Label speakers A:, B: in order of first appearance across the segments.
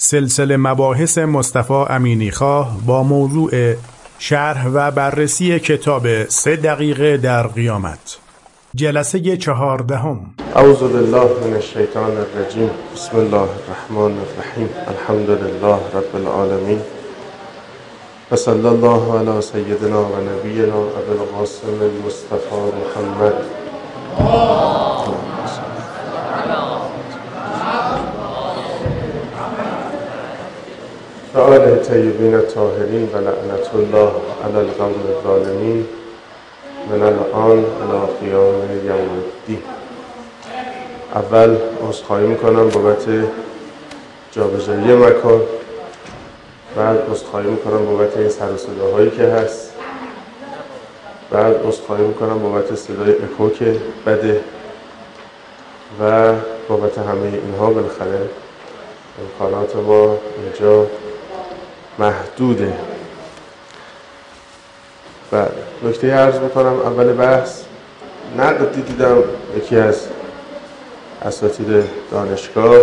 A: سلسله مباحث مصطفی امینیخواه با موضوع شرح و بررسی کتاب 3 دقیقه در قیامت. جلسه 14.
B: اعوذ بالله من الشیطان الرجیم. بسم الله الرحمن الرحیم. الحمد لله رب العالمین و صلی الله علی سیدنا و نبینا ابی القاسم المصطفى محمد و آله طیبین الطاهرین و لعنت الله علی القوم الظالمین من الان الی قیام یوم الدین. اول عذرخواهی میکنم بابت جابجایی مکان، بعد عذرخواهی میکنم بابت این سر و صداهایی که هست، بعد عذرخواهی میکنم بابت صدای اکو که بده و بابت همه اینها. بالاخره امکانات ما اینجا محدوده. و نکته عرض میکنم اول بحث، نقدی دیدم یکی از اساتید دانشگاه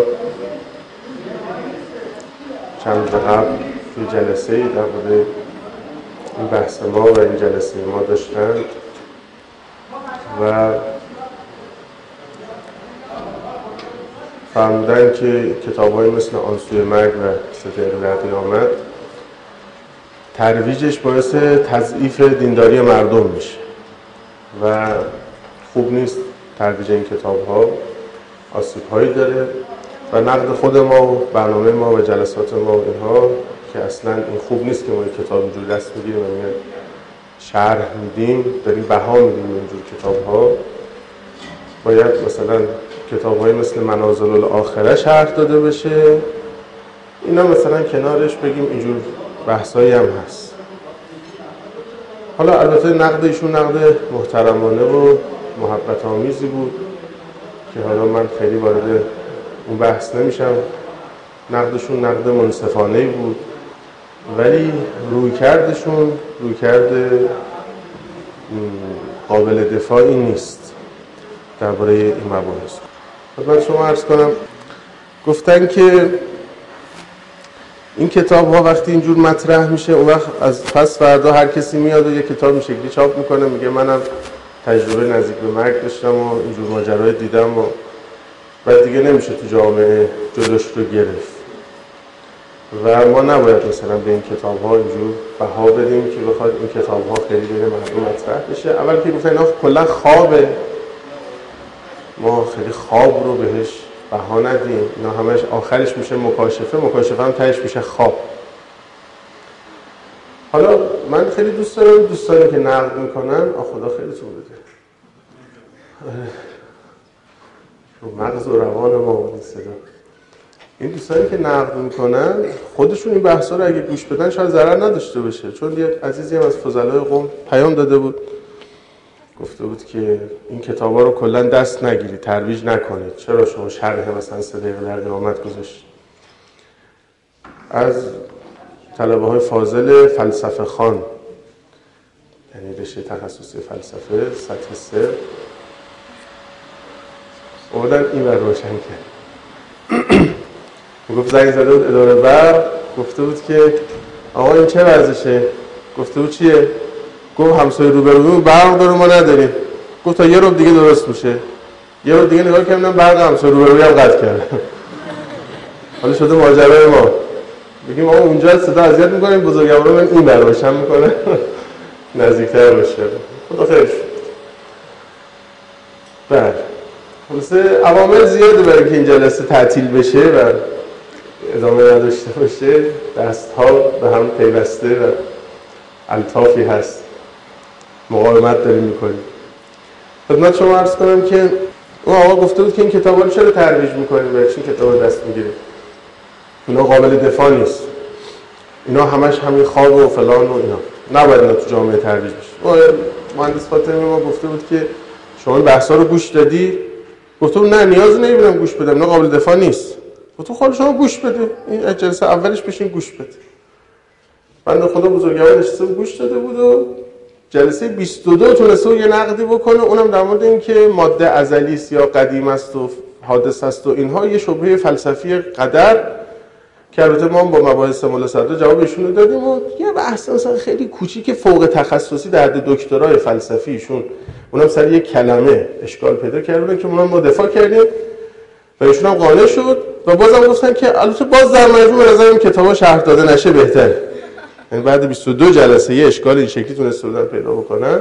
B: چند روز قبل توی جلسه‌ای در مورد این بحث ما و این جلسه ما داشتند و فهمیدن که کتاب‌های مثل آن سوی مرگ و 3 دقیقه در قیامت ترویجش باعث تضعیف دینداری مردم میشه و خوب نیست. ترویج این کتاب‌ها آسیب‌هایی داره و نقد خود ما و برنامه ما و جلسات ما و اینها که اصلا این خوب نیست که ما این کتاب اینجور دست میگیریم و میاد شرح میدیم، داریم بها میدیم اینجور کتاب‌ها. باید مثلا کتاب‌های مثل منازل الاخره شرح داده بشه، اینا مثلا کنارش بگیم اینجور بحثایی هم هست. حالا البته نقد ایشون نقد محترمانه و محبت آمیزی بود که حالا من خیلی وارد اون بحث نمیشم. نقدشون نقد منصفانه‌ای بود ولی رویکردشون رویکرد قابل دفاعی نیست درباره این مباحث. خدمت شما عرض کنم، گفتن که این کتاب ها وقتی اینجور مطرح میشه اون وقت از پس فردا هر کسی میاد و یه کتاب این شکلی چاپ میکنه، میگه منم تجربه نزدیک به مرگ داشتم و اینجور ماجرای دیدم و بعد دیگه نمیشه تو جامعه جلوش رو گرفت و ما نباید مثلا به این کتاب ها اینجور بها بدیم که بخواد این کتاب ها خیلی بین مردم مطرح بشه. اول که گفتن اینا کلا خوابه، ما خیلی خواب رو بهش بها ندیم، اینا همش آخرش میشه مکاشفه هم تهش میشه خواب. حالا من خیلی دوست دارم دوستانی که نقد میکنن خدا خیلیتون بده رو مغز و روان ما این صدا. این دوستانی که نقد میکنن خودشون این بحثا رو اگه گوش بدن شاید ضرر نداشته باشه، چون یه عزیزی هم از فضلای قوم پیام داده بود، گفته بود که این کتابا رو کلا دست نگیرید، ترویج نکنید، چرا شما شرح مثلا 3 دقیقه در قیامت گذاشتید. از طلبه های فاضل فلسفه خوان، یعنی رشته تخصصی فلسفه سطح 3 اومدن این بر روشن کرد. گفت زنگ زده بود اداره برق، گفته بود که آقا این چه ورزشه؟ گفته بود چیه؟ گفت همسایه روبرومون برق داره ما نداریم. گفت تا 1 روز دیگه درست میشه. 1 روز دیگه نگاه کردم برق همسایه روبروی هم قطع کرد. حالا شده ماجرای ما. بگیم آقا اونجا صدا اذیت می‌کنیم، بزرگوارا من این بر روشن می‌کنه نزدیکتر باشه. خدا خیرش. بله. خلاص عوامل زیاده برای اینکه این جلسه تعطیل بشه و ادامه نداشته باشه. دست‌ها به هم پیوسته و الطافی هست. مقاومت داریم می‌کنیم. خدمت شما عرض کنم که اون آقا گفته بود که این کتابا رو چرا ترویج می‌کنید؟ برای چی کتابا دست می‌گیرید؟ اینا قابل دفاع نیست. اینا همش همین خواب و فلان و اینا. نباید اینا تو جامعه ترویج بشه. مهندس فاطمی ما گفته بود که شما این بحثا رو گوش دادی؟ گفتم نه نیازی نمی‌بینم گوش بدم، اینا قابل دفاع نیست. گفتم خود شما گوش بده. این جلسه اولش بشین گوش بده. بنده خدا بزرگوار نشسته گوش داده بود و جلسه 22 تونسته یه نقدی بکنه، اونم در مورد این که ماده ازلی است یا قدیم است و حادث است و اینها، یه شبهه فلسفی قدر که البته ما با مباحث ملاصده جواب ایشون رو دادیم و یه بحث مثلا خیلی کوچیک فوق تخصصی در حد دکترای فلسفی ایشون اونم سر یک کلمه اشکال پیدا کردن که ما دفاع کردیم و ایشون هم قانع شد و بازم گفتن که البته باز در مجموع به نظرم کتابا شرح داده نشه بهتره. یعنی بعد 22 جلسه یه اشکال این شکلی تونستن پیدا بکنن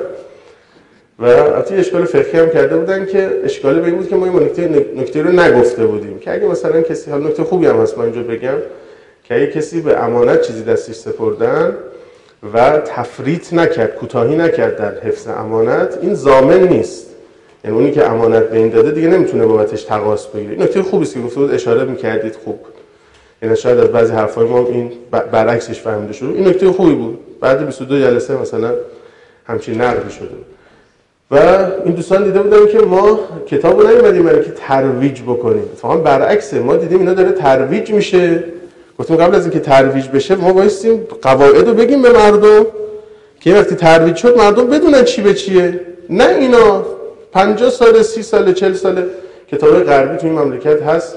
B: و البته اشکال فقهی هم کرده بودن که اشکال به این بود که ما این نکته رو نگفته بودیم که اگه مثلا کسی، حالا نکته خوبی هم هست من اینجا بگم، که اگه کسی به امانت چیزی دستش سپردن و تفریط نکرد، کوتاهی نکرد در حفظ امانت، این ضامن نیست. یعنی اونی که امانت به این داده دیگه نمیتونه بابتش تقاضا بگیره. این نکته خوبی است که گفتید، اشاره می‌کردید خوب. یعنی شاید از بعضی حرفای ما این برعکسش فهمیده شد. این نکته خوبی بود. بعد 22 جلسه مثلا همچین نقدی شده. و این دوستان دیده بودن که ما کتابو نمی‌بریم برای که ترویج بکنیم. اتفاقا برعکسه، ما دیدیم اینا داره ترویج میشه. گفتیم قبل از اینکه ترویج بشه ما وایسیم قواعدو بگیم به مردم که وقتی ترویج شد مردم بدونن چی به چیه. نه اینا 50 سال 30 سال 40 سال کتاب غربی تو این مملکت هست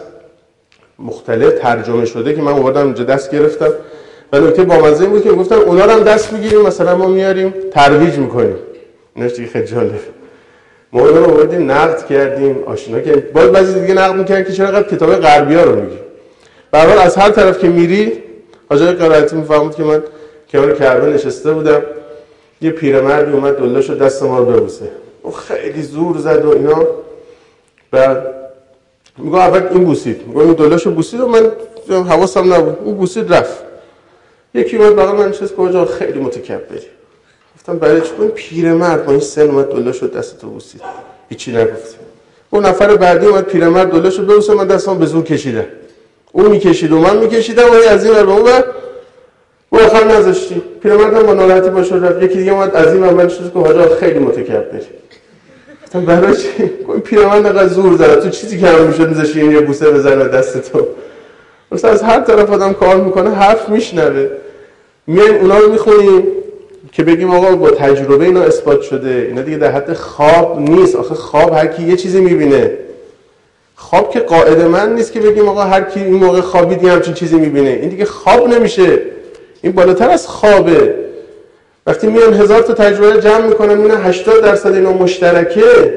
B: مختلف ترجمه شده که من آوردم اینجا دست گرفتم و نکته بامزه این بود که گفتن اونا رو هم دست میگیریم مثلا ما میاریم ترویج میکنیم. اینش دیگه خیلی جالب. ما اونا رو آوردیم نقد کردیم آشنا که باز بعضی دیگه نقد میکنن که چرا انقدر کتاب غربی‌ها رو میگی. به هر حال از هر طرف که میری حاجی قرائتی میفهمید که من کنار کربه نشسته بودم، یه پیرمردی اومد دلاشو دست ما رو ببوسه. او خیلی زور زد و اینا. بعد میگه اول این بوسید، میگه این دلاشو بوسید و من حواسم نبود، اون بوسید رفت. یکی اومد بغل من نشست که خیلی متکبری. گفتم برای چی؟ این پیرمرد با این سن اومد دلاشو دستتو بوسید، هیچی نگفت. اون نفر بعدی اومد پیرمرد دلاشو ببوسه، من دستم به زور کشیدم. اون میکشید و من میکشیدم و از این ور به اون ور و آخر نذاشتی. پیرمرد هم با ناراحتی باشه رفت. یکی دیگه اومد از این ور من نشست که حاجا خیلی متکبری. گفتم برای چی؟ این پیرمرد انقدر زور زد، تو چیزی که هم میشد میذاشی این یه بوسه بزنه دستتو. مثلا از هر طرف آدم کار میکنه حرف میشنوه. میایم اونا رو میخونیم که بگیم آقا با تجربه اینا اثبات شده، اینا دیگه در حد خواب نیست. آخه خواب هر کی یه چیزی میبینه. خواب که قاعده من نیست که بگیم آقا هر کی این موقع خوابید همچین چیزی میبینه. این دیگه خواب نمیشه، این بالاتر از خوابه. وقتی میان 1000 تا تجربه جمع میکنن میبینن 80% اینا مشترکه،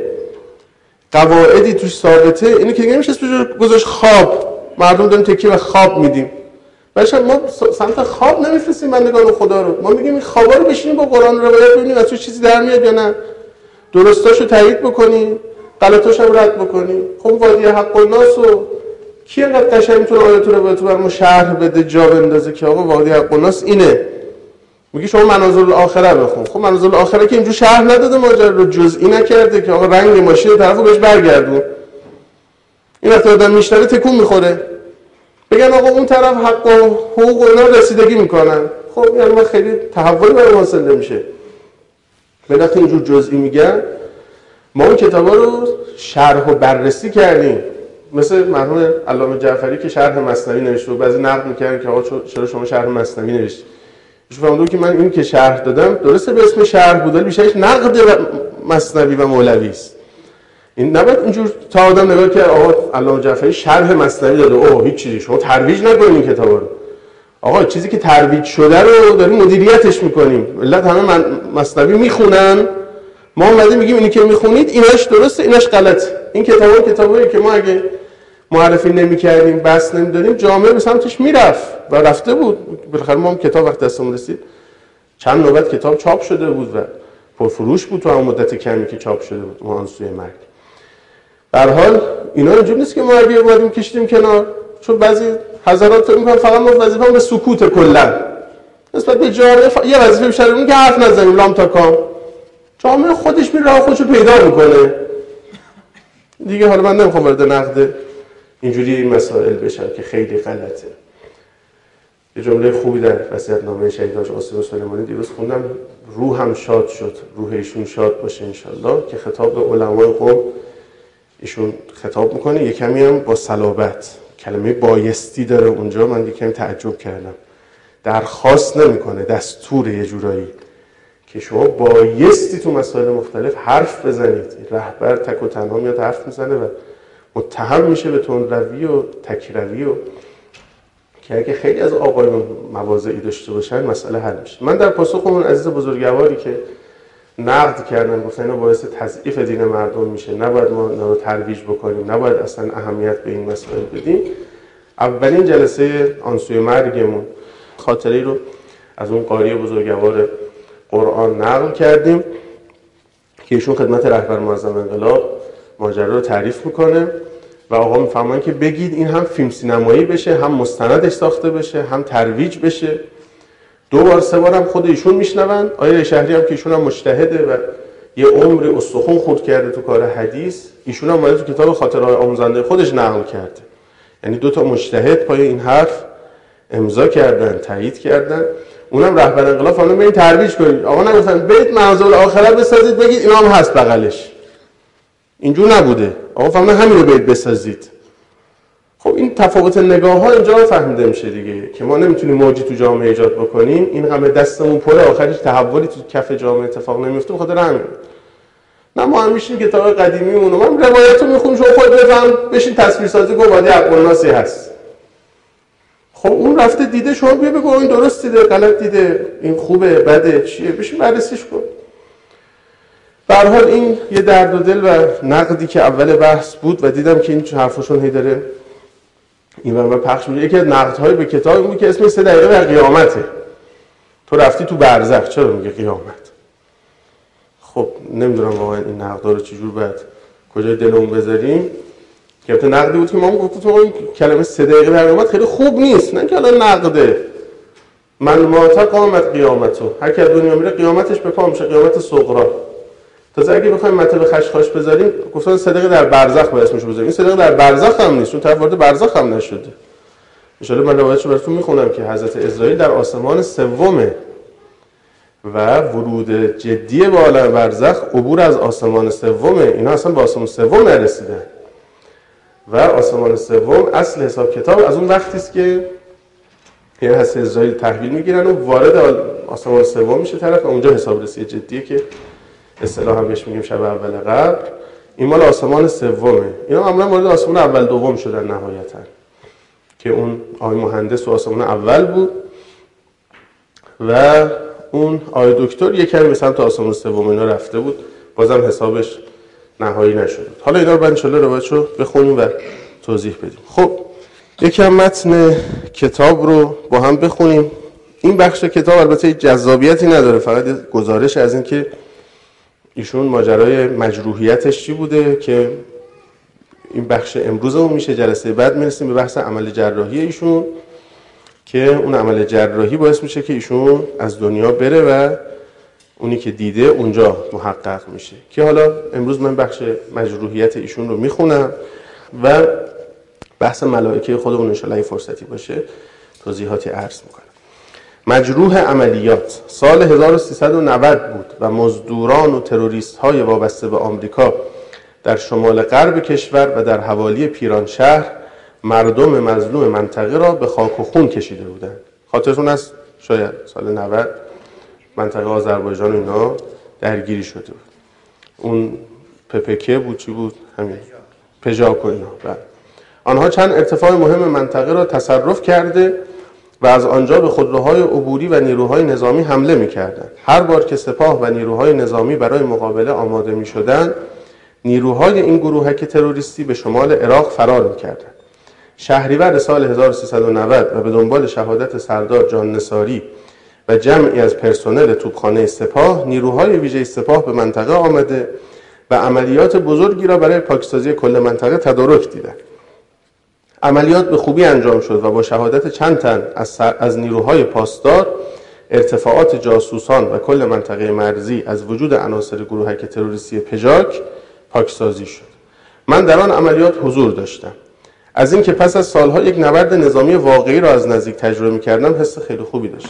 B: قواعدی توش ثابته، اینو که دیگه نمیشه گذاشت خواب. مردم دارن تکیه و خواب میدیم. بچه‌ها ما سمت خواب نمیفرستیم بندگان خدا رو. ما میگیم این خوابا رو بشینیم با قرآن روایت ببینیم از توش چیزی در میاد یا نه. درستاشو تایید بکنیم، غلطاش هم رد بکنیم. خب وادی حق الناس و کی انقدر قشنگ میتونه آیات روایت رو برام شرح بده جا بندازه که آقا وادی حق الناس اینه. میگه شما منازل الاخره بخون. خب منازل الاخره که اینجور شرح نداده، ماجرا رو جزئی نکرده که آقا رنگ ماشین طرفو بهش برگردون. این وقتی آدم میشنوه تکون میخوره. بگن آقا اون طرف حق و حقوق و اینا رسیدگی میکنن. خب یعنی ما خیلی تحولی برای ما حاصل نمیشه. وقتی اینجور جزئی میگن ما اون کتابا رو شرح و بررسی کردیم. مثل مرحوم علامه جعفری که شرح مثنوی نوشته و بعضی نقد میکردن که آقا چرا شما شرح مثنوی نوشتید. ایشون فهمیدن که من این که شرح دادم درسته به اسم شرح بود ولی بیشترش نقد مثنوی و مولوی است. این نباید اینجور تا آدم نگاه که آقا علامه جعفری شرح مثنوی داده اوه هیچ چیزی شما ترویج نکنید این کتابا رو. آقا چیزی که ترویج شده رو داریم مدیریتش میکنیم. ملت همه مثنوی میخونن، ما اومدیم میگیم اینی که میخونید ایناش درسته ایناش غلطه. این کتابایی که ما اگه معرفی نمی‌کردیم بس نمی‌دادیم جامعه به سمتش میرفت و رفته بود. بالاخره ما هم کتاب وقت دستمون رسید چند نوبت کتاب چاپ شده بود و پرفروش بود تو همون مدت کمی که چاپ شده بود مهانسوی مرگ. به هر حال اینا اینجوری نیست که ما اگه اومدیم کشیدیم کنار، چون بعضی حضرات فکر می‌کنن فقط ما وظیفه‌مون به سکوت کلا نسبت به جامعه یه وظیفه بیشتر اون که حرف نزنیم لام تا کام. جامعه خودش میره راه خودشو پیدا میکنه دیگه. حالا من نمیخوام وارد نقد اینجوری این مسائل بشم که خیلی غلطه. یه جمله خوبی در وصیت‌نامه شهید حاج قاسم سلیمانی دیروز خوندم، روحم شاد شد، روح ایشون شاد باشه انشالله، که خطاب به علمای قوم ایشون خطاب میکنه. یه کمی هم با صلابت، کلمه بایستی داره اونجا، من یه کمی تعجب کردم. درخواست نمیکنه، دستور یه جورایی که شما بایستی تو مسائل مختلف حرف بزنید. رهبر تک و تنها میاد حرف میزنه و متهم میشه به تندروی و تکروی و که اگه خیلی از آقایون مواضعی داشته باشن مسئله حل میشه. من در پاسخ اون عزیز بزرگواری که نقد کردن گفتن اینا باعث تضعیف دین مردم میشه، نباید ما اینا رو ترویج بکنیم، نباید اصلا اهمیت به این مسائل بدیم، اولین جلسه آنسوی مرگمون خاطره‌ای رو از اون قاری بزرگوار قرآن نقل کردیم که ایشون خدمت رهبر معظم انقلاب ماجرا رو تعریف میکنه و آقا میفهمن که بگید این هم فیلم سینمایی بشه، هم مستندش ساخته بشه، هم ترویج بشه. 2 بار 3 بار هم خود ایشون میشنون. آیه شهری هم که ایشون هم مجتهده و یه عمری استخون خورد کرده تو کار حدیث، ایشون هم اومده تو کتاب خاطره‌های آموزنده خودش نقل کرده. یعنی 2 تا مجتهد پای این حرف امضا کردن، تایید کردن. اونم رهبر انقلاب فهمیدن برید ترویج کنید. آقا نگفتن برید منازل آخره بسازید بگید اینا هم هست بغلش. اینجور نبوده. آقا فهمیدن همین رو برید بسازید. خب این تفاوت نگاه ها اینجا فهمیده میشه دیگه که ما نمیتونیم موجی تو جامعه ایجاد بکنیم. این همه دستمون پره، آخرش تحولی تو کف جامعه اتفاق نمیفته. بخاطر همین نه ما هم میشیم کتاب قدیمیمون رو من روایتو میخونم، شما خود بفهم بشین تصویر سازی گواهی عقل‌ناسی هست. خب اون رفته دیده، شما بیا بگو این درست دیده، غلط دیده، این خوبه، بده، چیه، بشین بررسیش کن. به هر حال این یه درد و دل و نقدی که اول بحث بود و دیدم که این حرفشون هی داره این و پخش میشه. یکی از نقدهای به کتاب بود که اسمش 3 دقیقه در قیامته. تو رفتی تو برزخ چرا میگه قیامت؟ خب نمیدونم واقعا این نقدها رو چجور باید کجای دلمون بذاریم. که البته نقدی بود که ما گفتیم این کلمه 3 دقیقه در قیامت خیلی خوب نیست، نه که الان نقده. من مات قامت قیامتو، هر کی از دنیا میره قیامتش به پا میشه، قیامت صغرا. تازه اگه بخوایم مطلب خشخاش بذاریم گفتن 3 دقیقه در برزخ باید اسمشو بذاریم. این 3 دقیقه در برزخ هم نیست، چون طرف وارد برزخ هم نشده. ان شاءالله من روایتشو براتون میخونم که حضرت اسرائیل در آسمان سومه و ورود جدی به عالم برزخ عبور از آسمان سومه. اینا اصلا به آسمان سوم نرسیدن و آسمان سوم اصل حساب کتاب از اون وقتی است که یعنی حضرت اسرائیل تحویل میگیرن و وارد آسمان سوم میشه طرف و اونجا حسابرسی جدیه که اصطلاحا بهش میگیم شب اول قبر. این مال آسمان سومه. اینا معمولا وارد آسمان اول دوم شدن نهایتا که اون آقای مهندس و آسمان اول بود و اون آقای دکتر یکم به سمت آسمان سوم اینا رفته بود، بازم حسابش نهایی نشد. حالا اینا رو بعد ان شاء الله روایتشو بخونیم و توضیح بدیم. خب یکم متن کتاب رو با هم بخونیم. این بخش کتاب البته جذابیتی نداره، فقط گزارش از این که ایشون ماجرای مجروحیتش چی بوده که این بخش امروزمون میشه. جلسه بعد میرسیم به بحث عمل جراحی ایشون که اون عمل جراحی باعث میشه که ایشون از دنیا بره و اونی که دیده اونجا محقق میشه. که حالا امروز من بخش مجروحیت ایشون رو میخونم و بحث ملائکه خودمون انشاءالله فرصتی باشه توضیحاتی عرض میکنم. مجروح عملیات سال 1390 بود و مزدوران و تروریست های وابسته به آمریکا در شمال غرب کشور و در حوالی پیرانشهر مردم مظلوم منطقه را به خاک و خون کشیده بودند. خاطرتون است شاید سال 90 منطقه آذربایجان و اینا درگیری شده بود. اون پپکه بود، چی بود؟ همین پژاک و اینا. آنها چند ارتفاع مهم منطقه را تصرف کرده و از آنجا به خودروهای عبوری و نیروهای نظامی حمله می‌کردند. هر بار که سپاه و نیروهای نظامی برای مقابله آماده می‌شدند، نیروهای این گروهک تروریستی به شمال عراق فرار می‌کردند. شهریور سال 1390 و به دنبال شهادت سردار جان نثاری و جمعی از پرسنل توپخانه سپاه، نیروهای ویژه سپاه به منطقه آمده و عملیات بزرگی را برای پاکسازی کل منطقه تدارک دیدند. عملیات به خوبی انجام شد و با شهادت چند تن از نیروهای پاسدار، ارتفاعات جاسوسان و کل منطقه مرزی از وجود عناصر گروهک تروریستی پژاک پاکسازی شد. من در آن عملیات حضور داشتم. از اینکه پس از سالها یک نبرد نظامی واقعی را از نزدیک تجربه می‌کردم حس خیلی خوبی داشتم.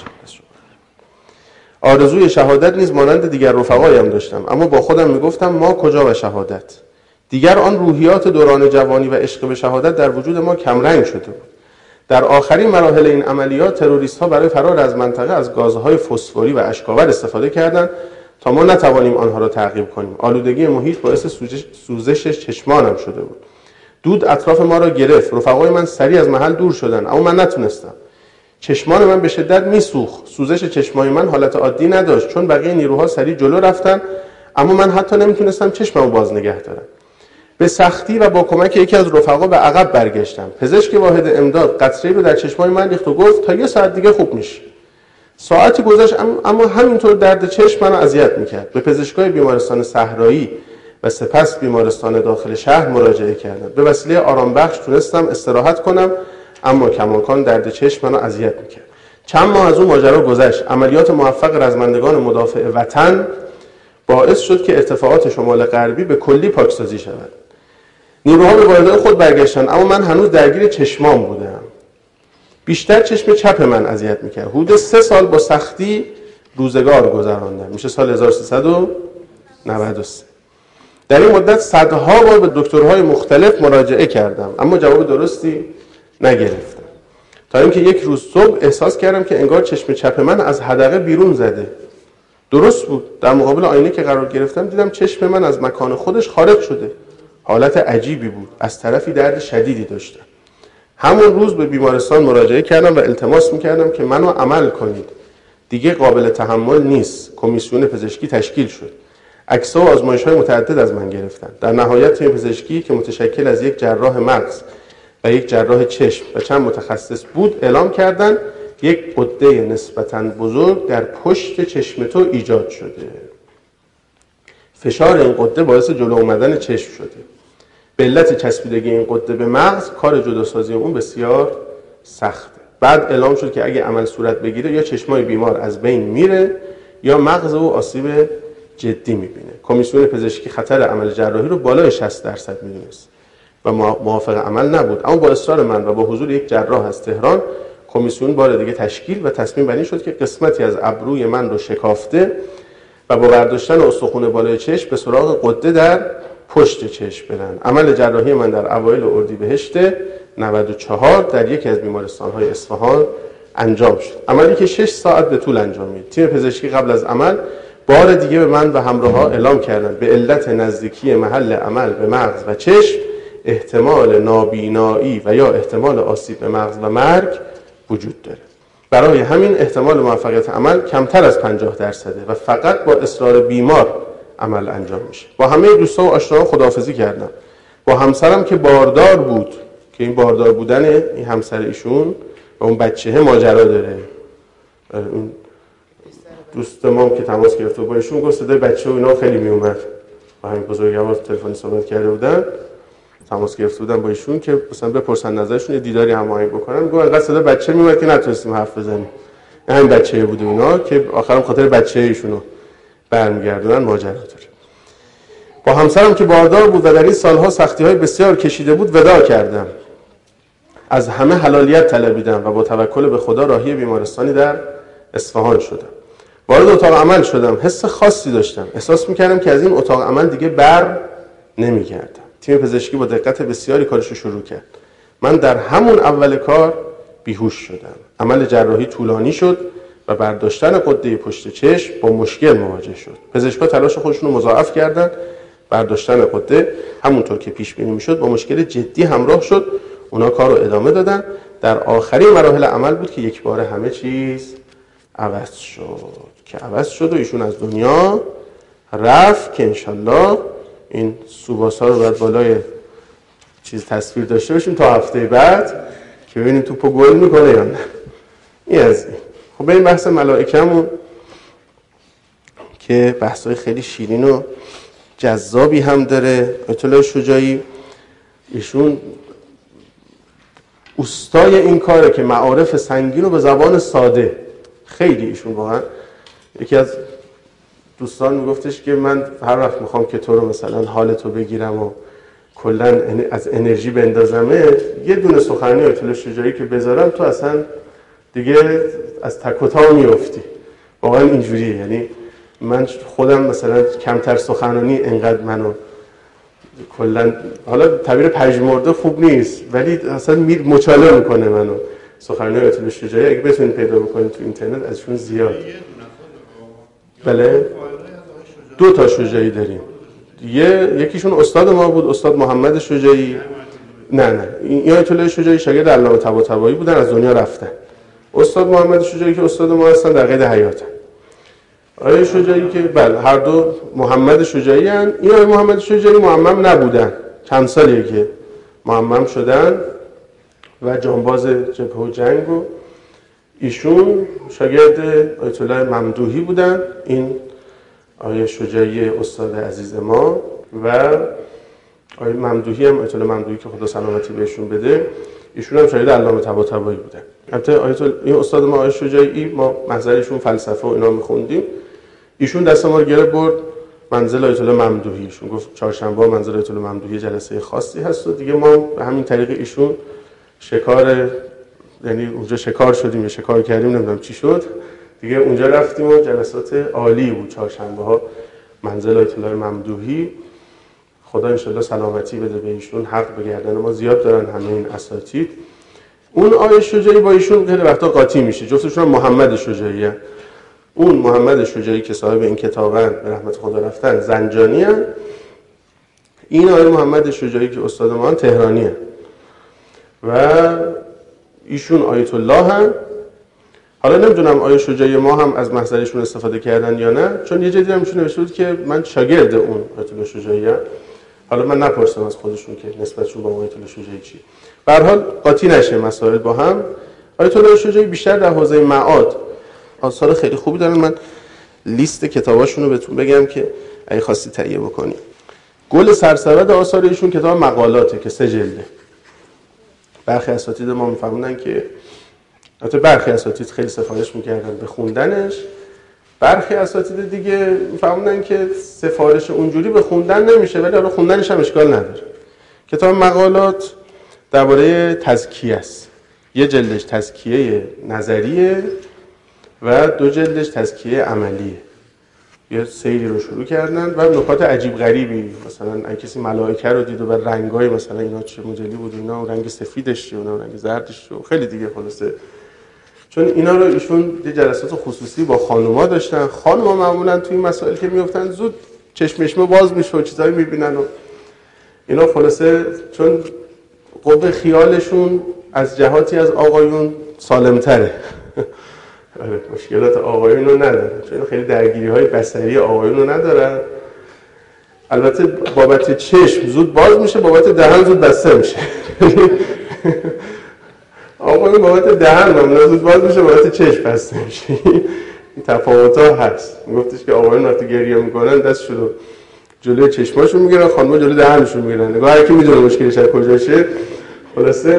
B: آرزوی شهادت نیز مانند دیگر رفقایم داشتم، اما با خودم میگفتم ما کجا و شهادت؟ دیگر آن روحیات دوران جوانی و عشق به شهادت در وجود ما کمرنگ شده بود. در آخرین مراحل این عملیات تروریست‌ها برای فرار از منطقه از گازهای فسفوری و اشک‌آور استفاده کردند تا ما نتوانیم آنها را تعقیب کنیم. آلودگی محیط باعث سوزش چشمانم شده بود. دود اطراف ما را گرفت. رفقای من سریع از محل دور شدند، اما من نتونستم. چشمان من به شدت میسوخت. سوزش چشمای من حالت عادی نداشت چون بقیه نیروها سریع جلو رفتن، اما من حتی نمیتونستم چشممو باز نگه دارم. به سختی و با کمک یکی از رفقا به عقب برگشتم. پزشک واحد امداد قطره‌ای رو در چشمای من ریخت و گفت تا 1 ساعت دیگه خوب میشه. ساعتی گذشت اما همینطور درد چشم منو اذیت میکرد. به پزشکای بیمارستان صحرایی و سپس بیمارستان داخل شهر مراجعه کردم. به وسیله آرامبخش تونستم استراحت کنم، اما کماکان درد چشم منو اذیت میکرد. چند ماه از اون ماجرا گذشت. عملیات موفق رزمندگان مدافع وطن باعث شد که ارتفاعات شمال غربی به کلی پاکسازی شود. نیروها به واحدهای خود برگشتن، اما من هنوز درگیر چشمام بودم. بیشتر چشم چپ من اذیت میکرد. حدود 3 سال با سختی روزگار گذراندم. میشه سال 1393. در این مدت صدها بار به دکترهای مختلف مراجعه کردم، اما جواب درستی نگرفتم. تا اینکه یک روز صبح احساس کردم که انگار چشم چپ من از حدقه بیرون زده. درست بود. در مقابل آینه که قرار گرفتم دیدم چشم من از مکان خودش خارج شده. حالت عجیبی بود. از طرفی درد شدیدی داشتم. همون روز به بیمارستان مراجعه کردم و التماس میکردم که منو عمل کنید. دیگه قابل تحمل نیست. کمیسیون پزشکی تشکیل شد. عکس‌ها و آزمایش‌های متعدد از من گرفتن. در نهایت تیم پزشکی که متشکل از یک جراح مغز و یک جراح چشم و چند متخصص بود اعلام کردند یک غده نسبتاً بزرگ در پشت چشم تو ایجاد شده. فشار این غده باعث جلو اومدن چشم شده. به علت چسبیدگی این غده به مغز کار جداسازی اون بسیار سخته. بعد اعلام شد که اگه عمل صورت بگیره یا چشمای بیمار از بین میره یا مغز او آسیب جدی میبینه. کمیسیون پزشکی خطر عمل جراحی رو بالای 60% میدونست و موافق عمل نبود، اما با اصرار من و با حضور یک جراح از تهران کمیسیون بار دیگه تشکیل و تصمیم بر این شد که قسمتی از ابروی من رو شکافته و با برداشتن استخوان بالای چشم به سراغ غده در پشت چشم برن. عمل جراحی من در اوایل اردیبهشت 94 در یکی از بیمارستان‌های اصفهان انجام شد. عملی که 6 ساعت به طول انجامید. تیم پزشکی قبل از عمل بار دیگه به من و همراه‌ها اعلام کردند به علت نزدیکی محل عمل به مغز و چشم احتمال نابینایی و یا احتمال آسیب به مغز و مرگ وجود داره. برای همین احتمال موفقیت عمل کمتر از 50% و فقط با اصرار بیمار عمل انجام میشه. با همه دوستان و آشناها خداحافظی کردم. با همسرم که باردار بود، که این باردار بودن این همسر ایشون و اون بچه‌ه ماجرا داره. اون دوست ما که تماس گرفته با ایشون گفت صدای بچه و اینا خیلی میومد. با همین بزرگوار تلفنی صحبت کرده بودن، تماس گرفته بودن با ایشون که مثلا بپرسن نظرشون، یه دیداری هماهنگ بکنن. گفت انقدر صدا بچه میومد که نتونستیم حرف بزنیم. همین بچه‌ای بود اینا که آخرام خاطر بچه ایشونو برمیگردونن ماجرا داره. با همسرم که باردار بود و در این سالها سختی‌های بسیار کشیده بود وداع کردم. از همه حلالیت طلبیدم و با توکل به خدا راهی بیمارستانی در اصفهان شدم. وارد اتاق عمل شدم. حس خاصی داشتم. احساس می‌کردم که از این اتاق عمل دیگه بر نمی‌گردم. تیم پزشکی با دقت بسیاری کارش رو شروع کرد. من در همون اول کار بیهوش شدم. عمل جراحی طولانی شد و برداشتن غده پشت چشم با مشکل مواجه شد. پزشکا تلاش خودشون رو مضاعف کردند. برداشتن غده همونطور که پیش بینی میشد با مشکل جدی همراه شد. اونا کار رو ادامه دادن. در آخرین مراحل عمل بود که یک بار همه چیز عوض شد و ایشون از دنیا رفت که انشالله این سوباسا رو باید بالای چیز تصویر داشته باشیم تا هفته بعد که ببینیم توپو گل میکنه یا نه. این از این. خب این بحث ملائکه‌مون که بحثای خیلی شیرین و جذابی هم داره. آیت الله شجاعی ایشون استای این کاره که معارف سنگین رو به زبان ساده، خیلی ایشون واقعا یکی از دوستان میگفتش که من هر وقت میخوام که تو رو مثلا حالتو بگیرم و کلا از انرژی بندازمه، یه دونه سخنرانی آیت الله شجاعی که بذارم تو اصلا دیگه از تک و تا میافتی. واقعا اینجوریه. یعنی من خودم مثلا کمتر سخنرانی انقدر منو کلا، حالا تعبیر پژمرده خوب نیست ولی اصلا مچاله میکنه منو. سخنرانی آیت الله شجاعی اگه بتونید پیدا بکنید تو اینترنت ازشون زیاد. بله 2 تا شجاعی داریم. یکیشون استاد ما بود، استاد محمد شجاعی. نه این آیت الله شجاعی شاگرد علامه طباطبایی بودن، از دنیا رفتن. استاد محمد شجاعی که استاد ما هستن در قید حیاتن. آقای شجاعی که بله هر دو محمد شجاعی هستند. این آقای محمد شجاعی معمم نبودن، چند سالیه که معمم شدن و جانباز جبهه و جنگ و ایشون شاگرد آیت الله ممدوحی بودن. این آقای شجاعی استاد عزیز ما و آقای ممدوحی هم آیت الله ممدوحی که خدا سلامتی بهشون بده، ایشون هم شاگرد علامه طباطبایی بودن. البته این استاد ما آقای شجاعی ما محضرشون فلسفه و اینا می‌خوندیم، ایشون دست ما رو گرفت برد منزل آیت الله ممدوحی. ایشون گفت چهارشنبه منزل آیت الله ممدوحی جلسه خاصی هست و دیگه ما به همین طریق ایشون شکار، یعنی اونجا شکار شدیم یا شکار کردیم نمیدونم چی شد دیگه، اونجا رفتیم و جلسات عالی بود چهارشنبه ها منزل آیت الله ممدوحی. خدا انشالله سلامتی بده به ایشون، حق به گردن ما زیاد دارن همه این اساتید. اون آقای شجاعی با ایشون خیلی وقتا قاطی میشه، جفتشون هم محمد شجاعی هست. اون محمد شجاعی که صاحب این کتابن به رحمت خدا رفتن زنجانی هست. این آقای محمد شجاعی که استاد ما تهرانی هست و ایشون آیت الله هم. حالا نمیدونم آیا شجاعی ما هم از محضرشون استفاده کردن یا نه، چون یه جایی دیدم ایشون نوشته بود که من شاگرد اون آیت الله شجاعی ام. حالا من نپرسیدم از خودشون که نسبتشون با آیت الله شجاعی چی. به هر حال قاطی نشه مسائل با هم. آیت الله شجاعی بیشتر در حوزه معاد آثار خیلی خوبی دارن. من لیست کتاباشون رو بهتون بگم که اگه خواستی تهیه بکنی. گل سرسبد آثار ایشون کتاب مقالاته که 3 جلده. برخی اساتید ما میفهمونن که البته برخی اساتید خیلی سفارش میکردن به خوندنش، برخی اساتید دیگه میفهمونن که سفارش اونجوری به خوندن نمیشه، ولی حالا خوندنش هم اشکال نداره. کتاب مقالات درباره تزکیه است. یه جلدش تزکیه نظریه و 2 جلدش تزکیه عملیه. یه سیری رو شروع کردن و نکات عجیب غریبی، مثلا اگه کسی ملائکه رو دید و بر رنگای مثلا اینا چه مدلی بود اینا، و رنگ سفیدش چیه و رنگ زردش و خیلی دیگه خلاصه. چون اینا رو ایشون یه جلسات خصوصی با خانوما داشتن. خانوما معمولا توی این مسائل که میافتن زود چشمشمه باز میشه و چیزایی میبینن و اینا، خلاصه چون قوه خیالشون از جهاتی از آقایون سالم‌تره. آره مشکلات آقایون رو ندارن، چون خیلی درگیری‌های بصری آقایون رو ندارن. البته بابت چشم زود باز میشه، بابت دهن زود بسته میشه. آقایون بابت دهن معمولا زود باز میشه، بابت چشم بسته میشه. این تفاوت‌ها هست. میگفتش که آقایون وقتی گریه میکنن دستشون رو جلوی چشماشون میگیرن، خانم‌ها جلوی دهنشون میگیرن. نگاه هر کی میدونه مشکلش از کجاشه. خلاصه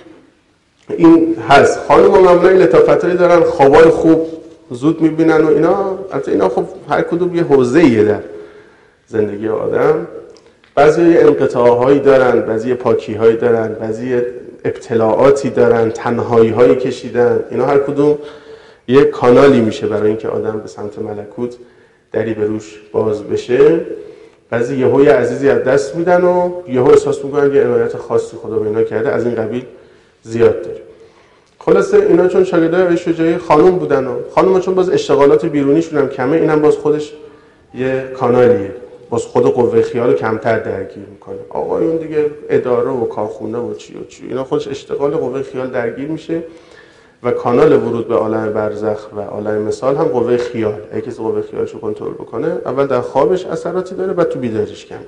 B: این هست. خانم‌ها معمولا لطافتایی دارن، خوابای خوب زود میبینن و اینا. البته اینا خب هر کدوم یه حوزه‌ایه در زندگی آدم. بعضی انقطاع‌هایی دارن، بعضی پاکی‌هایی دارن، بعضی ابتلاعاتی دارن، تنهایی‌هایی کشیدن. اینا هر کدوم یه کانالی میشه برای اینکه آدم به سمت ملکوت دری به روش باز بشه. بعضی یهوی عزیزی از دست میدن و یهو احساس میکنن یه عنایت خاصی خدا به اینا کرده. از این قبیل زیاد داره. خلاصه اینا چون شاگردای آقای شجاعی خانم بودن و خانم‌ها چون باز اشتغالات بیرونیشون هم کمه، اینم باز خودش یه کانالیه، باز خود قوه خیال کمتر درگیر میکنه. آقایون دیگه اداره و کارخونه و چی اینا خودش اشتغال قوه خیال درگیر میشه و کانال ورود به عالم برزخ و عالم مثال هم قوه خیال. اگه کسی قوه خیالش رو کنترل بکنه، اول در خوابش اثراتی داره، بعد تو بیداریش کم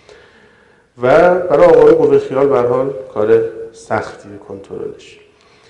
B: و برای آقای قوه خیال به هر حال کار سختیه کنترلش.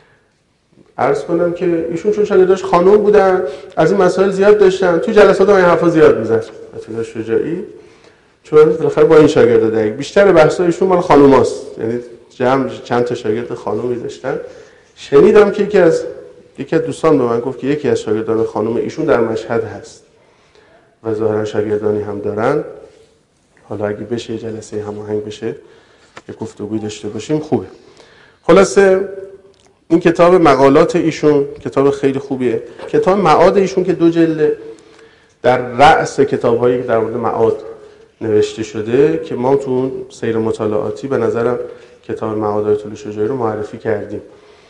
B: عرض کنم که ایشون چون شاگرداش خانم بودن، از این مسائل زیاد داشتن. تو جلسات این حرفا زیاد میزنن آیت شجاعی، چون بالاخره با این شاگردا درگیر. بیشتر بحث‌ها ایشون مال خانوماست، یعنی جمع چند تا شاگرد خانومی داشتن. شنیدم که یکی از دوستان به من گفت که یکی از شاگردان خانم ایشون در مشهد هست و ظاهرا شاگردانی هم دارن. حالا اگه بشه یه جلسه هماهنگ بشه، یه گفتگوی داشته باشیم خوبه. خلاصه این کتاب مقالات ایشون کتاب خیلی خوبیه. کتاب معاد ایشون که 2 جلد در رأس کتاب‌هایی که در مورد معاد نوشته شده که ما تو اون سیر مطالعاتی به نظرم کتاب معاد آیت الله شجاعی رو معرفی کردیم.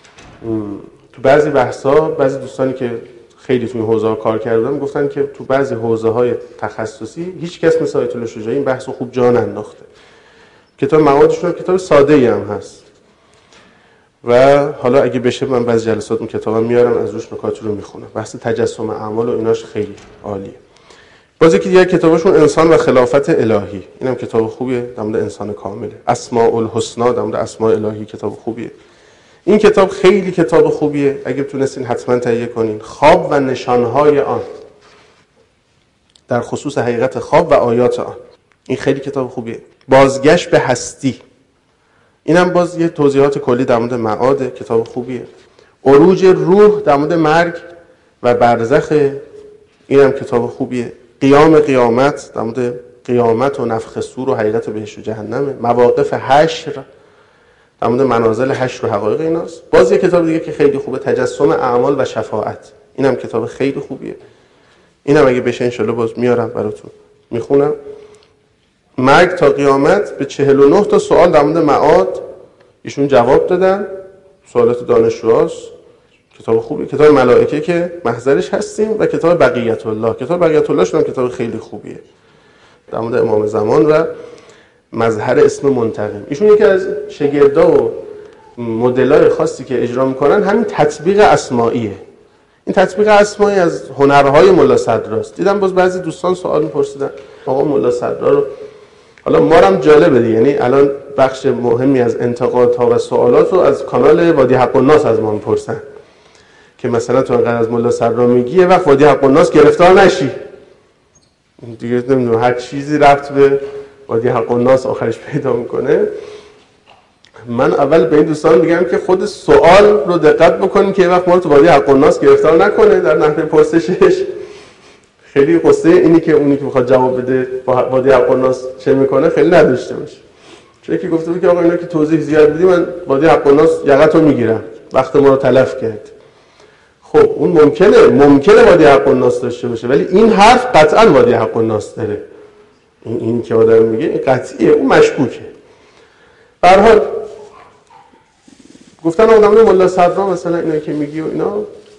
B: تو بعضی بحث‌ها بعضی دوستانی که خیلی تو این حوزه‌ها کار کردن گفتن که تو بعضی حوزه‌های تخصصی هیچ کس مثل آیت الله شجاعی این بحثو خوب جا ننداخته. کتاب معادشون کتاب ساده‌ای هم هست و حالا اگه بشه من بعضی جلسات اون کتابم میارم از روش نکاتی رو میخونم. بحث تجسم اعمال و ایناش خیلی عالیه. باز یکی دیگه کتابشون انسان و خلافت الهی، اینم کتاب خوبیه در مورد انسان کامله. اسماء الحسنا در مورد اسماء الهی کتاب خوبیه. این کتاب خیلی کتاب خوبیه، اگه تونستین حتما تهیه کنین. خواب و نشانهای آن، در خصوص حقیقت خواب و آیات آن، این خیلی کتاب خوبیه. بازگشت به هستی، اینم باز یه توضیحات کلی در مورد معاد، کتاب خوبیه. عروج روح در مورد مرگ و برزخ، اینم کتاب خوبیه. قیام قیامت در مورد قیامت و نفخ صور و حقیقت بهشت و جهنم. مواقف حشر در مورد منازل حشر و حقایق ایناست. باز یه کتاب دیگه که خیلی خوبه، تجسم اعمال و شفاعت، اینم کتاب خیلی خوبیه. اینم اگه بشه انشالله باز میارم براتون میخونم. مرگ تا قیامت، به 49 تا سوال در مورد معاد ایشون جواب دادن، سوالات دانشجوهاست. کتاب خوبیه. کتاب ملائکه که محضرش هستیم و کتاب بقیت الله. کتاب بقیت الله شون کتاب خیلی خوبیه در مورد امام زمان و مظهر اسم منتقم. ایشون یکی از شاگردا و مدلای خاصی که اجرا میکنن همین تطبیق اسماییه. این تطبیق اسمایی از هنرهای ملا صدراست. دیدم باز بعضی دوستان سوال میپرسیدن آقا ملا صدرا رو، حالا ما هم جالبه دیگه، یعنی الان بخش مهمی از انتقادها و سوالات رو از کانال وادی حق الناس از ما میپرسن که مثلا تو انقدر از ملا صدرا میگی یه وقت وادی حق الناس گرفتار نشی دیگه. نمیدونم هر چیزی ربط به وادی حق الناس آخرش پیدا میکنه. من اول به این دوستان میگم که خود سوال رو دقت بکنیم که یه وقت ما رو تو وادی حق الناس گرفتار نکنه در نحوه پرسشش. خیلی قصه اینی که اونی که میخواد جواب بده وادی حق الناس چه میکنه خیلی نداشته باشه. چون یکی گفته بود که آقا اینا که توضیح زیاد بدی من وادی حق الناس یقتو میگیرم، وقت ما رو تلف کرد. خب اون ممکنه وادی حق الناس داشته باشه، ولی این حرف قطعا وادی حق الناس داره. این که آدم میگه این قطعیه، اون مشکوکه. به هر حال گفتن آدم ملا صدرا مثلا اینا که میگی و اینا،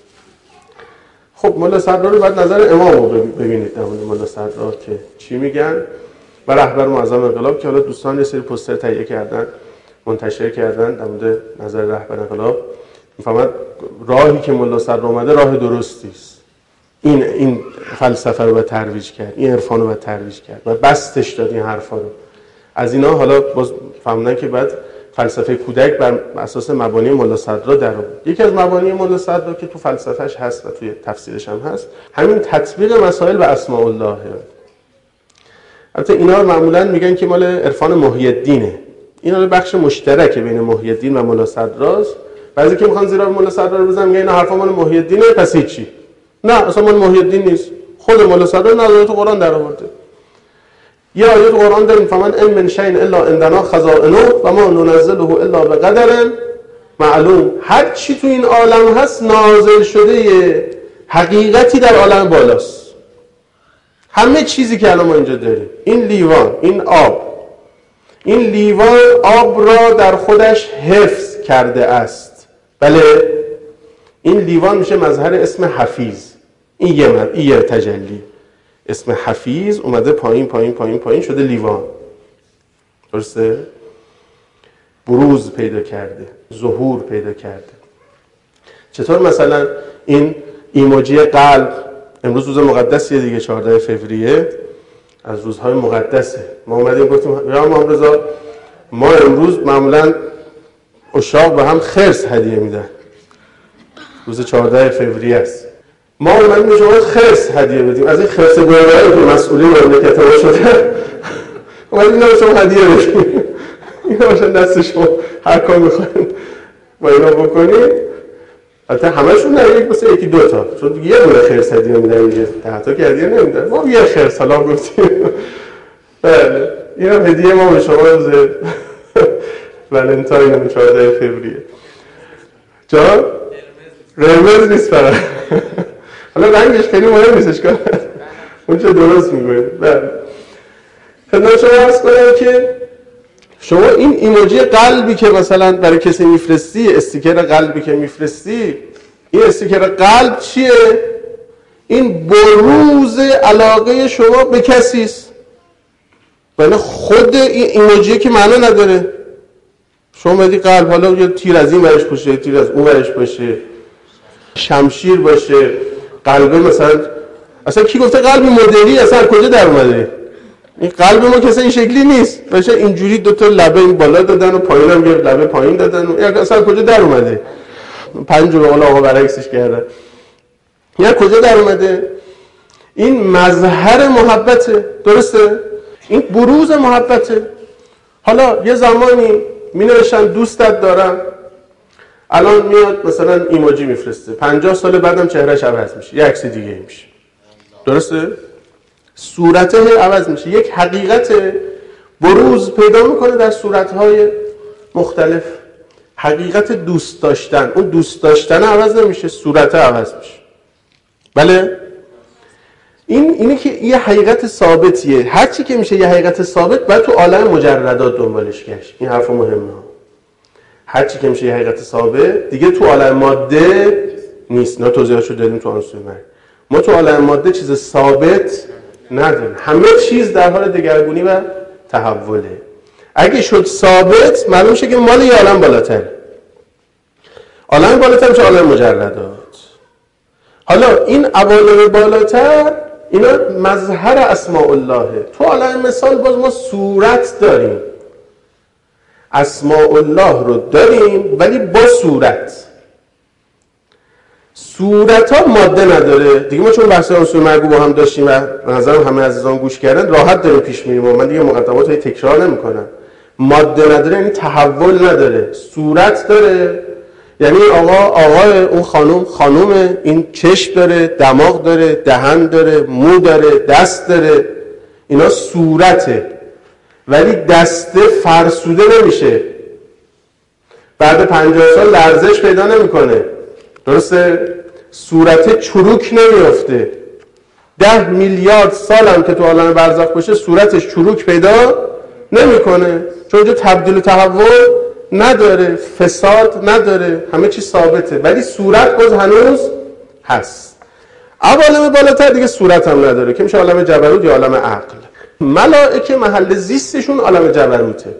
B: خب ملا صدرا رو بعد نظر امام رو ببینید در مورد ملا صدرا که چی میگن و رهبر معظم انقلاب که حالا دوستان یه سری پوستر تهیه کردن منتشر کردن در مورد نظر رهبر انقلاب. میفهمد راهی که ملا صدرا اومده راه درستی است. این فلسفه رو باید ترویج کرد، این عرفان رو باید ترویج کرد و بستش داد این حرفا رو. از اینا حالا باز فهمیدن که بعد فلسفه کودک بر اساس مبانی ملا صدرا در آورد. یکی از مبانی ملا صدرا که تو فلسفهش هست و توی تفسیرش هم هست همین تطبیق مسائل به اسماء الله. البته اینا معمولا میگن که مال عرفان محی الدینه. اینا بخش مشترکه بین محی الدین و ملا صدراست. بعضی که میخوان زیرا ملا صدرا رو بزنن میگن اینا حرفا مال محی الدینه پس هیچی. نه اصلا مال محی الدین نیست. خود ملا صدرا نظر تو قرآن در آورده. یه آیه قرآن داریم فمن ان من شیء الا عندنا خزائنه و ما ننزله الا بقدر معلوم. هر چی تو این عالم هست نازل شده حقیقتی در عالم بالاست. همه چیزی که الان ما اینجا داریم، این لیوان، این آب، این لیوان آب را در خودش حفظ کرده است. بله این لیوان میشه مظهر اسم حفیظ. این یه تجلی اسم حفیظ اومده پایین پایین پایین پایین شده لیوان. درسته؟ بروز پیدا کرده، ظهور پیدا کرده. چطور مثلا این ایموجی قلب، امروز روز مقدسیه دیگه 14 فوریه از روزهای مقدسه. ما اومدیم گفتیم یا امام رضا ما امروز معمولا اشاق به هم خرس هدیه میدن، روز 14 فوریه است. ما اومدیم شما خرس هدیه بدیم. از این خرس گوهرهایی که مسئولین مملکت ما شده اومدیم اینا به شما هدیه بدیم. اینا باشن دست شما هر کار میخواین با اینا بکنید. البته همشون نه، یک مثل یکی دو تا، چون یه دونه خرس هدیه میدن دیگه، 10 تا که هدیه نمیدن. ما یه خرس حالا گفتیم. بله این هم هدیه ما به شما روز ولنتاین 14 فوریه. جان قرمز نیست فقط، حالا رنگش خیلی مهم نیست، اشکال اون چه درست میگوید. بله خدمت شما عرض کنم که شما این ایموجی قلبی که مثلا برای کسی میفرستی، استیکر قلبی که میفرستی، این استیکر قلب چیه؟ این بروز علاقه شما به کسی است. ولی خود این ایموجی که معنی نداره. شما بدی قلب، حالا یه تیر از این ورش باشه، تیر از اون ورش باشه، شمشیر باشه، قلب مثلا اصلا کی گفته قلب مدلی اصلا کجا در اومده؟ این قلب ما که این شکلی نیست، باشه اینجوری دو تا لبه این بالا دادن و پایین هم یه لبه پایین دادن و اصلا کجا در اومده؟ 5 رو آقا برعکسش کردن. یا کجا در اومده؟ این مظهر محبته، درسته؟ این بروز محبته. حالا یه زمانی می نوشتن دوستت دارم، الان میاد مثلا ایموجی میفرسته، 50 سال بعدم چهرهش عوض میشه، یه عکس دیگه میشه، درسته؟ صورته عوض میشه، یک حقیقت بروز پیدا میکنه در صورتهای مختلف. حقیقت دوست داشتن، اون دوست داشتن عوض نمیشه، صورته عوض میشه. بله؟ اینه که یه حقیقت ثابتیه. هر چی که میشه یه حقیقت ثابت باید تو عالم مجردات دنبالش گشت. این حرف مهمه. هر چی که میشه یه حقیقت ثابت دیگه تو عالم ماده نیست. نه توضیحاشو دادیم تو آنسوی مرگ. ما تو عالم ماده چیز ثابت نداریم. همه چیز در حال دگرگونی و تحوله. اگه شد ثابت معلوم شه که مال یه عالم بالاتر. عالم بالاتر میشه عالم مجردات. حالا این عوالم بالاتر اینا مظهر اسماء اللهه. تو عالم مثال باز ما صورت داریم، اسماء الله رو داریم ولی با صورت. صورت ها ماده نداره دیگه. ما چون بحث اصول مرگو با هم داشتیم و به نظرم همه عزیزان گوش کردن، راحت داره پیش میریم و من دیگه مقدمات رو تکرار نمی کنم. ماده نداره یعنی تحول نداره، صورت داره یعنی آقای اون خانومه، این چشم داره، دماغ داره، دهن داره، مو داره، دست داره، اینا صورته. ولی دسته فرسوده نمیشه، بعد 50 سال لرزش پیدا نمیکنه، درسته؟ صورت چروک نمیافته. 10 میلیارد سال هم که تو عالم برزخ باشه صورتش چروک پیدا نمیکنه، چون اینجا تبدیل و تحول نداره، فساد نداره، همه چی ثابته. ولی صورت باز هنوز هست. عوالم بالاتر دیگه صورت هم نداره که میشه عالم جبروت یا عالم عقل. ملائکه محل زیستشون عالم جبروته.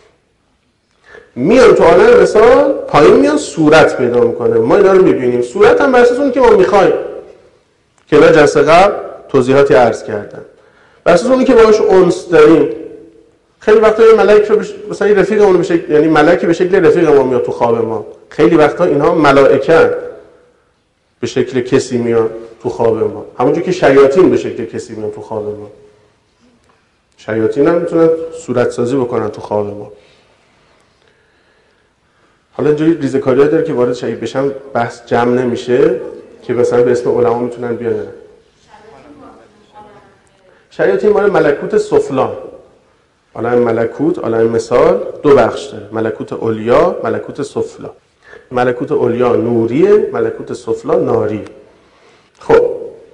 B: میان تو عالم مثال پایین میان صورت پیدا میکنه، ما اینا رو میبینیم. صورت هم بر اساس اون که ما میخوایم، که نه جلسه قبل توضیحاتی عرض کردم، بر اساس اونی که باهاش انس داریم. خیلی وقتا این ملائک رو مثلا رفیقمون بشه، یعنی ملائکه به شکل رفیق ما میاد تو خواب ما. خیلی وقتا اینها ملائکه به شکل کسی میاد تو خواب ما، همونجوری که شیاطین به شکل کسی میاد تو خواب ما. شیاطین هم میتونن صورت سازی بکنن تو خواب ما. حالا اینجوری ریزکاری‌ها داره که وارد شاید بشم بحث جمع نمیشه که مثلا به اسم علما میتونن بیان. شیاطین مال ملکوت سفلا. عالم ملکوت، عالم مثال دو بخش داره، ملکوت علیا، ملکوت سفلا. ملکوت علیا نوریه، ملکوت سفلا ناری. خب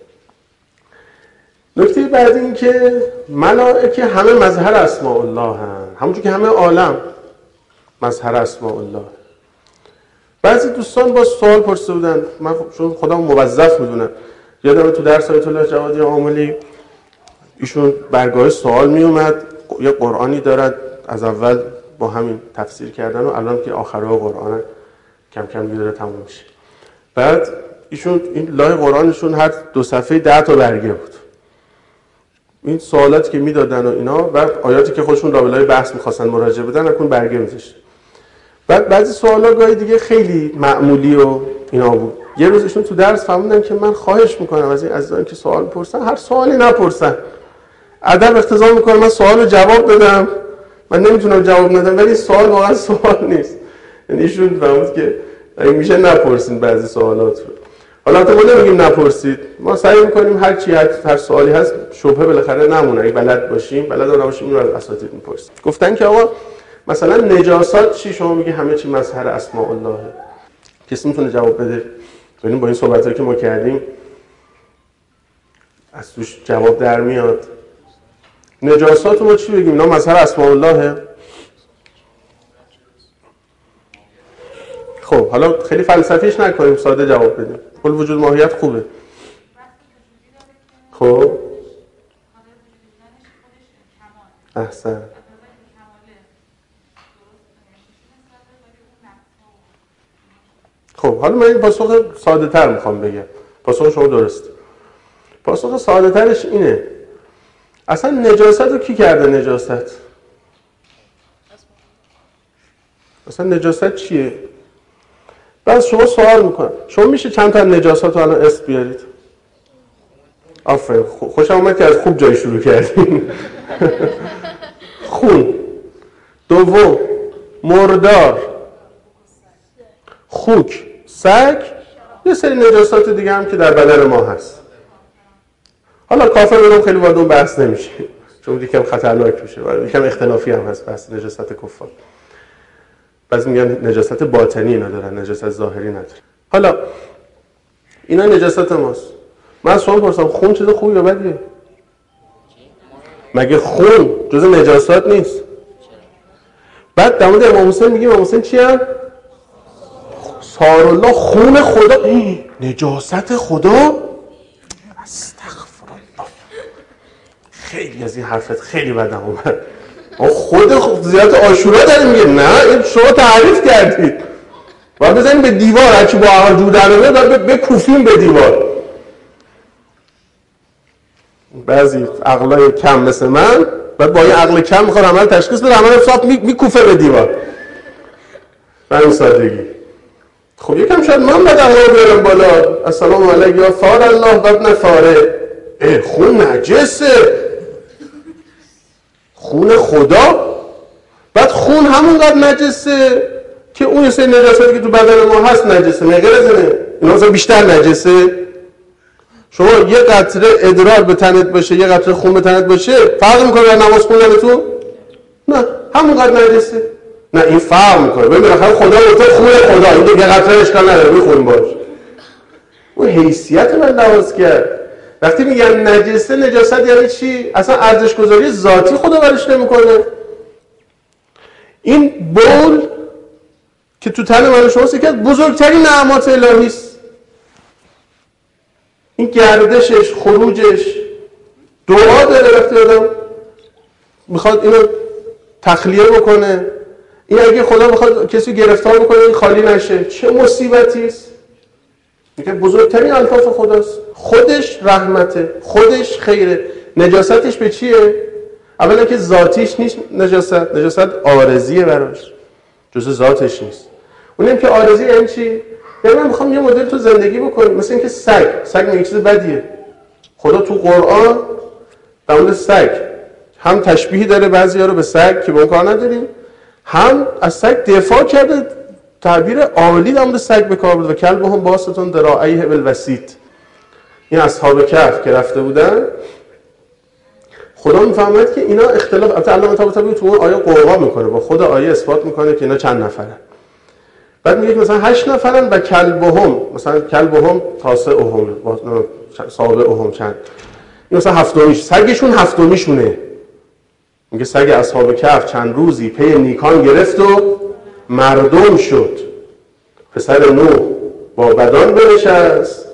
B: نکته بعد این که ملائکه همه مظهر اسماء الله هستند، همونجوری که همه عالم مظهر اسماء الله. بعضی دوستان با سوال پرسیده بودن، من چون خودم موظف میدونم، یادم تو درس آیت الله جوادی عاملی ایشون برگاه سوال میومد، یه قرآنی دارد از اول با همین تفسیر کردن و الان که آخرها قرآن کم کم داره تموم میشه. بعد ایشون این لای قرآنشون هر 2 صفحه 10 تا برگه بود. این سوالاتی که میدادن و اینا، بعد آیاتی که خودشون رابطه‌های بحث می‌خواستن مراجعه بدن اون برگه می‌ذاشت. بعد بعضی سوالا گاهی دیگه خیلی معمولی و اینا بود. یه روز ایشون تو درس فهمیدن که من خواهش می‌کنم از این عزیزان که سوال پرسن هر سوالی نپرسن. ادب اقتضا می‌کنه من سوالو جواب بدم. من نمیتونم جواب ندم ولی سوال واقعا سوال نیست. یعنی ایشون فهمید که اگه میشه نپرسین بعضی سوالات رو. حالا ما نمیگیم نپرسید، ما سعی میکنیم هر چی هر سوالی هست شبهه بالاخره نمونه. اگه بلد باشیم، بلد نباشیم اینو از اساتید میپرسیم. گفتن که آقا مثلا نجاسات چی؟ شما میگی همه چی مظهر اسماء الله. کسی میتونه جواب بده؟ ببینیم با این صحبتایی که ما کردیم از توش جواب در میاد. نجاسات ما چی بگیم؟ اینا مظهر اسماء الله. خب حالا خیلی فلسفیش نکنیم، ساده جواب بدیم. کل وجود ماهیت خوبه. خب احسن. خب حالا من این پاسخ ساده تر میخوام بگم. پاسخ شما درست. پاسخ ساده ترش اینه اصلا نجاست رو کی کرده نجاست؟ اصلا نجاست چیه؟ بعد شما سوال میکنم شما میشه چند تا نجاست رو الان اسم بیارید؟ آفرین، خوشم اومد که از خوب جای شروع کردیم. خون، دوم مردار، خوک، سگ، یه سری نجاسات دیگه هم که در بدن ما هست. حالا کافر برام خیلی وارد اون بحث نمیشه چون یکم خطرناک میشه و یکم اختلافی هم هست بحث نجاست کفار. بعضی میگن نجاست باطنی ندارن، نجاست ظاهری ندارن. حالا اینا نجاست ماست. من سوال پرسیدم خون چیز خوبی یا بدیه؟ مگه خون جزء نجاسات نیست؟ بعد در مورد امام حسین میگیم امام حسین چی هم؟ سار الله خون خدا. نجاست خدا؟ استغفر الله. خیلی از این حرفت خیلی بدم اومد. خود زیارت عاشورا داره میگه نه این شما تعریف کردید. باید بزنیم به دیوار هرچی با عقل جور در نمیاد باید بکوفیم به دیوار. بعضی عقلای کم مثل من بعد با این عقل کم میخواد عمل تشخیص بده عمل حساب میکوفه به دیوار. به این سادگی. خب یکم شاید من باید عقل بیارم بالا. السلام علیک یا فار الله و ابن فاره. خون نجسه، خون خدا. بعد خون همونقدر نجسه که اون سری نجاساتی که تو بدن ما هست نجسه. نه غیر از اینه اینا مثلا بیشتر نجسه. شما یه قطره ادرار به تنت باشه یه قطره خون به تنت باشه فرق میکنه در نماز خوندنتون؟ نه همونقدر نجسه. نه این فرق میکنه. ببین بالاخره خدا گفته خون خدا این دیگه قطره اشکال نداره میخوریم باش. اون حیثیت من لحاظ کرد. وقتی میگن نجسه نجاست یعنی چی؟ اصلا ارزش گذاری ذاتی خدا برش نمیکنه. این بول که تو تن من شماست یکی از بزرگترین نعمات الهی است. این گردشش خروجش دعا داره. وقتی آدم میخواد اینو تخلیه بکنه این اگه خدا بخواد کسی گرفتار بکنه این خالی نشه چه مصیبتی است. میگه بزرگترین الطاف خداست. خودش رحمته، خودش خیره. نجاستش به چیه؟ اولا که ذاتیش نیست نجاست عارضیه براش جزء ذاتش نیست. اونم که عارضی یعنی چی؟ یعنی من میخوام یه مدل تو زندگی بکنم مثل اینکه سگ میگه چیز بدیه. خدا تو قرآن در مورد سگ هم تشبیهی داره بعضی‌ها رو به سگ که به اون کار نداریم هم از سگ دفاع کرده. تعبیر عالی در مورد سگ به کار برده و کلبهم باسطون ذراعیه بالوسیط. این اصحاب کهف که رفته بودن خدا میفهمد که اینا اختلاف علامه طباطبایی تو اون آیه قرقا میکنه با خود آیه اثبات میکنه که اینا چند نفرن. بعد میگه مثلا 8 نفرن و کلبهم مثلا کلبهم تاسعهم سابعهم چند این مثلا هفتمیش سگشون هفتمیشونه. میگه سگ اصحاب کهف چند روزی پی نیکان گرفت و مردم شد. پسر نوح با بدان بنشست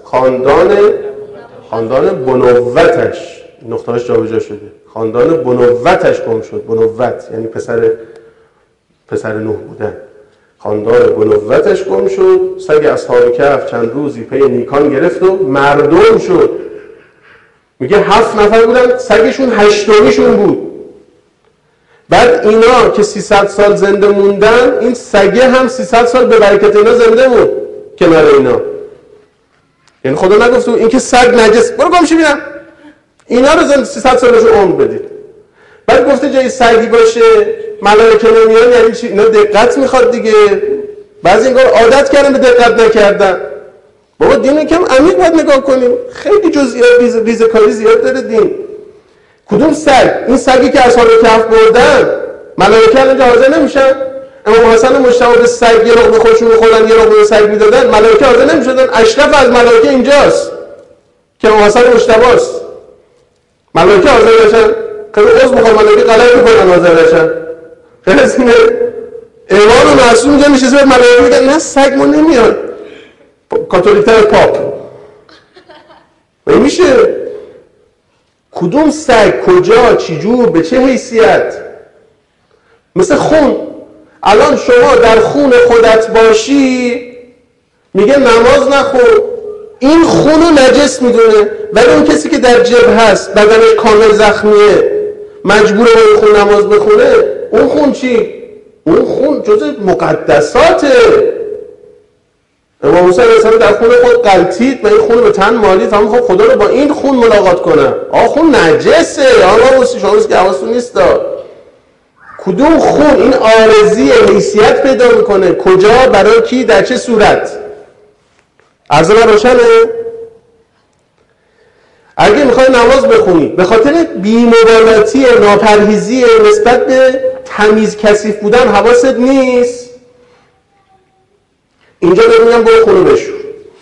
B: خاندان بنوتش نقطه‌اش جابجا شده. خاندان بنوتش گم شد. بنوت یعنی پسر نوح بودن. خاندان بنوتش گم شد. سگ اصحاب کهف چند روزی پی نیکان گرفت و مردم شد. میگه 7 نفر بودن سگشون 8میشون بود. بعد اینا که 300 سال زنده موندن این سگه هم 300 سال به برکت اینا زنده موند کنار اینا. یعنی خدا نگفت این که سگ نجس برو گم شو ببینم اینا رو 300 سالش عمر بدید. بعد گفته جای سگی باشه ملائکه نمیان یعنی چی؟ اینا دقت میخواد دیگه. بعضی انگار عادت کردن به دقت نکردن. بابا دین کم عمیق باید نگاه کنیم. خیلی جزئیات ریزکاری زیاد داره دین. کدوم سگ؟ این سگی که اصحاب کهف بردن ملائکه الان حاضر نمیشن؟ امام حسن و مجتبی به سگ یه لقمه خودشون می‌خوردن یه لقمه سگ میدادن ملائکه حاضر نمیشدن. اشرف از ملائکه اینجاست که امام حسن و مجتبی است. ملائکه حاضر نشن. خیلی عذر می‌خوام ملائکه غلط می‌کنن حاضر نشن. خیلی از اینه امام و معصوم اینجا میشه به ملائکه میگن نه سگ ما نمیاد. کاتولیک‌تر پاپ. میشه کدوم سگ کجا چجور به چه حیثیت؟ مثل خون. الان شما در خون خودت باشی میگه نماز نخون، این خون رو نجس میدونه. ولی اون کسی که در جبهه هست، بدنش کامل زخمیه، مجبوره با این خون نماز بخونه، اون خون چی؟ اون خون جزء مقدساته. امام موسی علیه السلام در خون خود غلطید و این خون به تن مالید، فهم خب خدا رو با این خون ملاقات کنم. خون نجسه. آقا شما که حواستون نیست. کدوم خون این عارضی حیثیت پیدا میکنه؟ کجا؟ برای کی؟ در چه صورت؟ عرض من روشنه؟ اگه میخوای نماز بخونی به خاطر بی‌مبالاتی ناپرهیزی نسبت به تمیز کثیف بودن حواست نیست، اینجا بگم برو خونو بشور.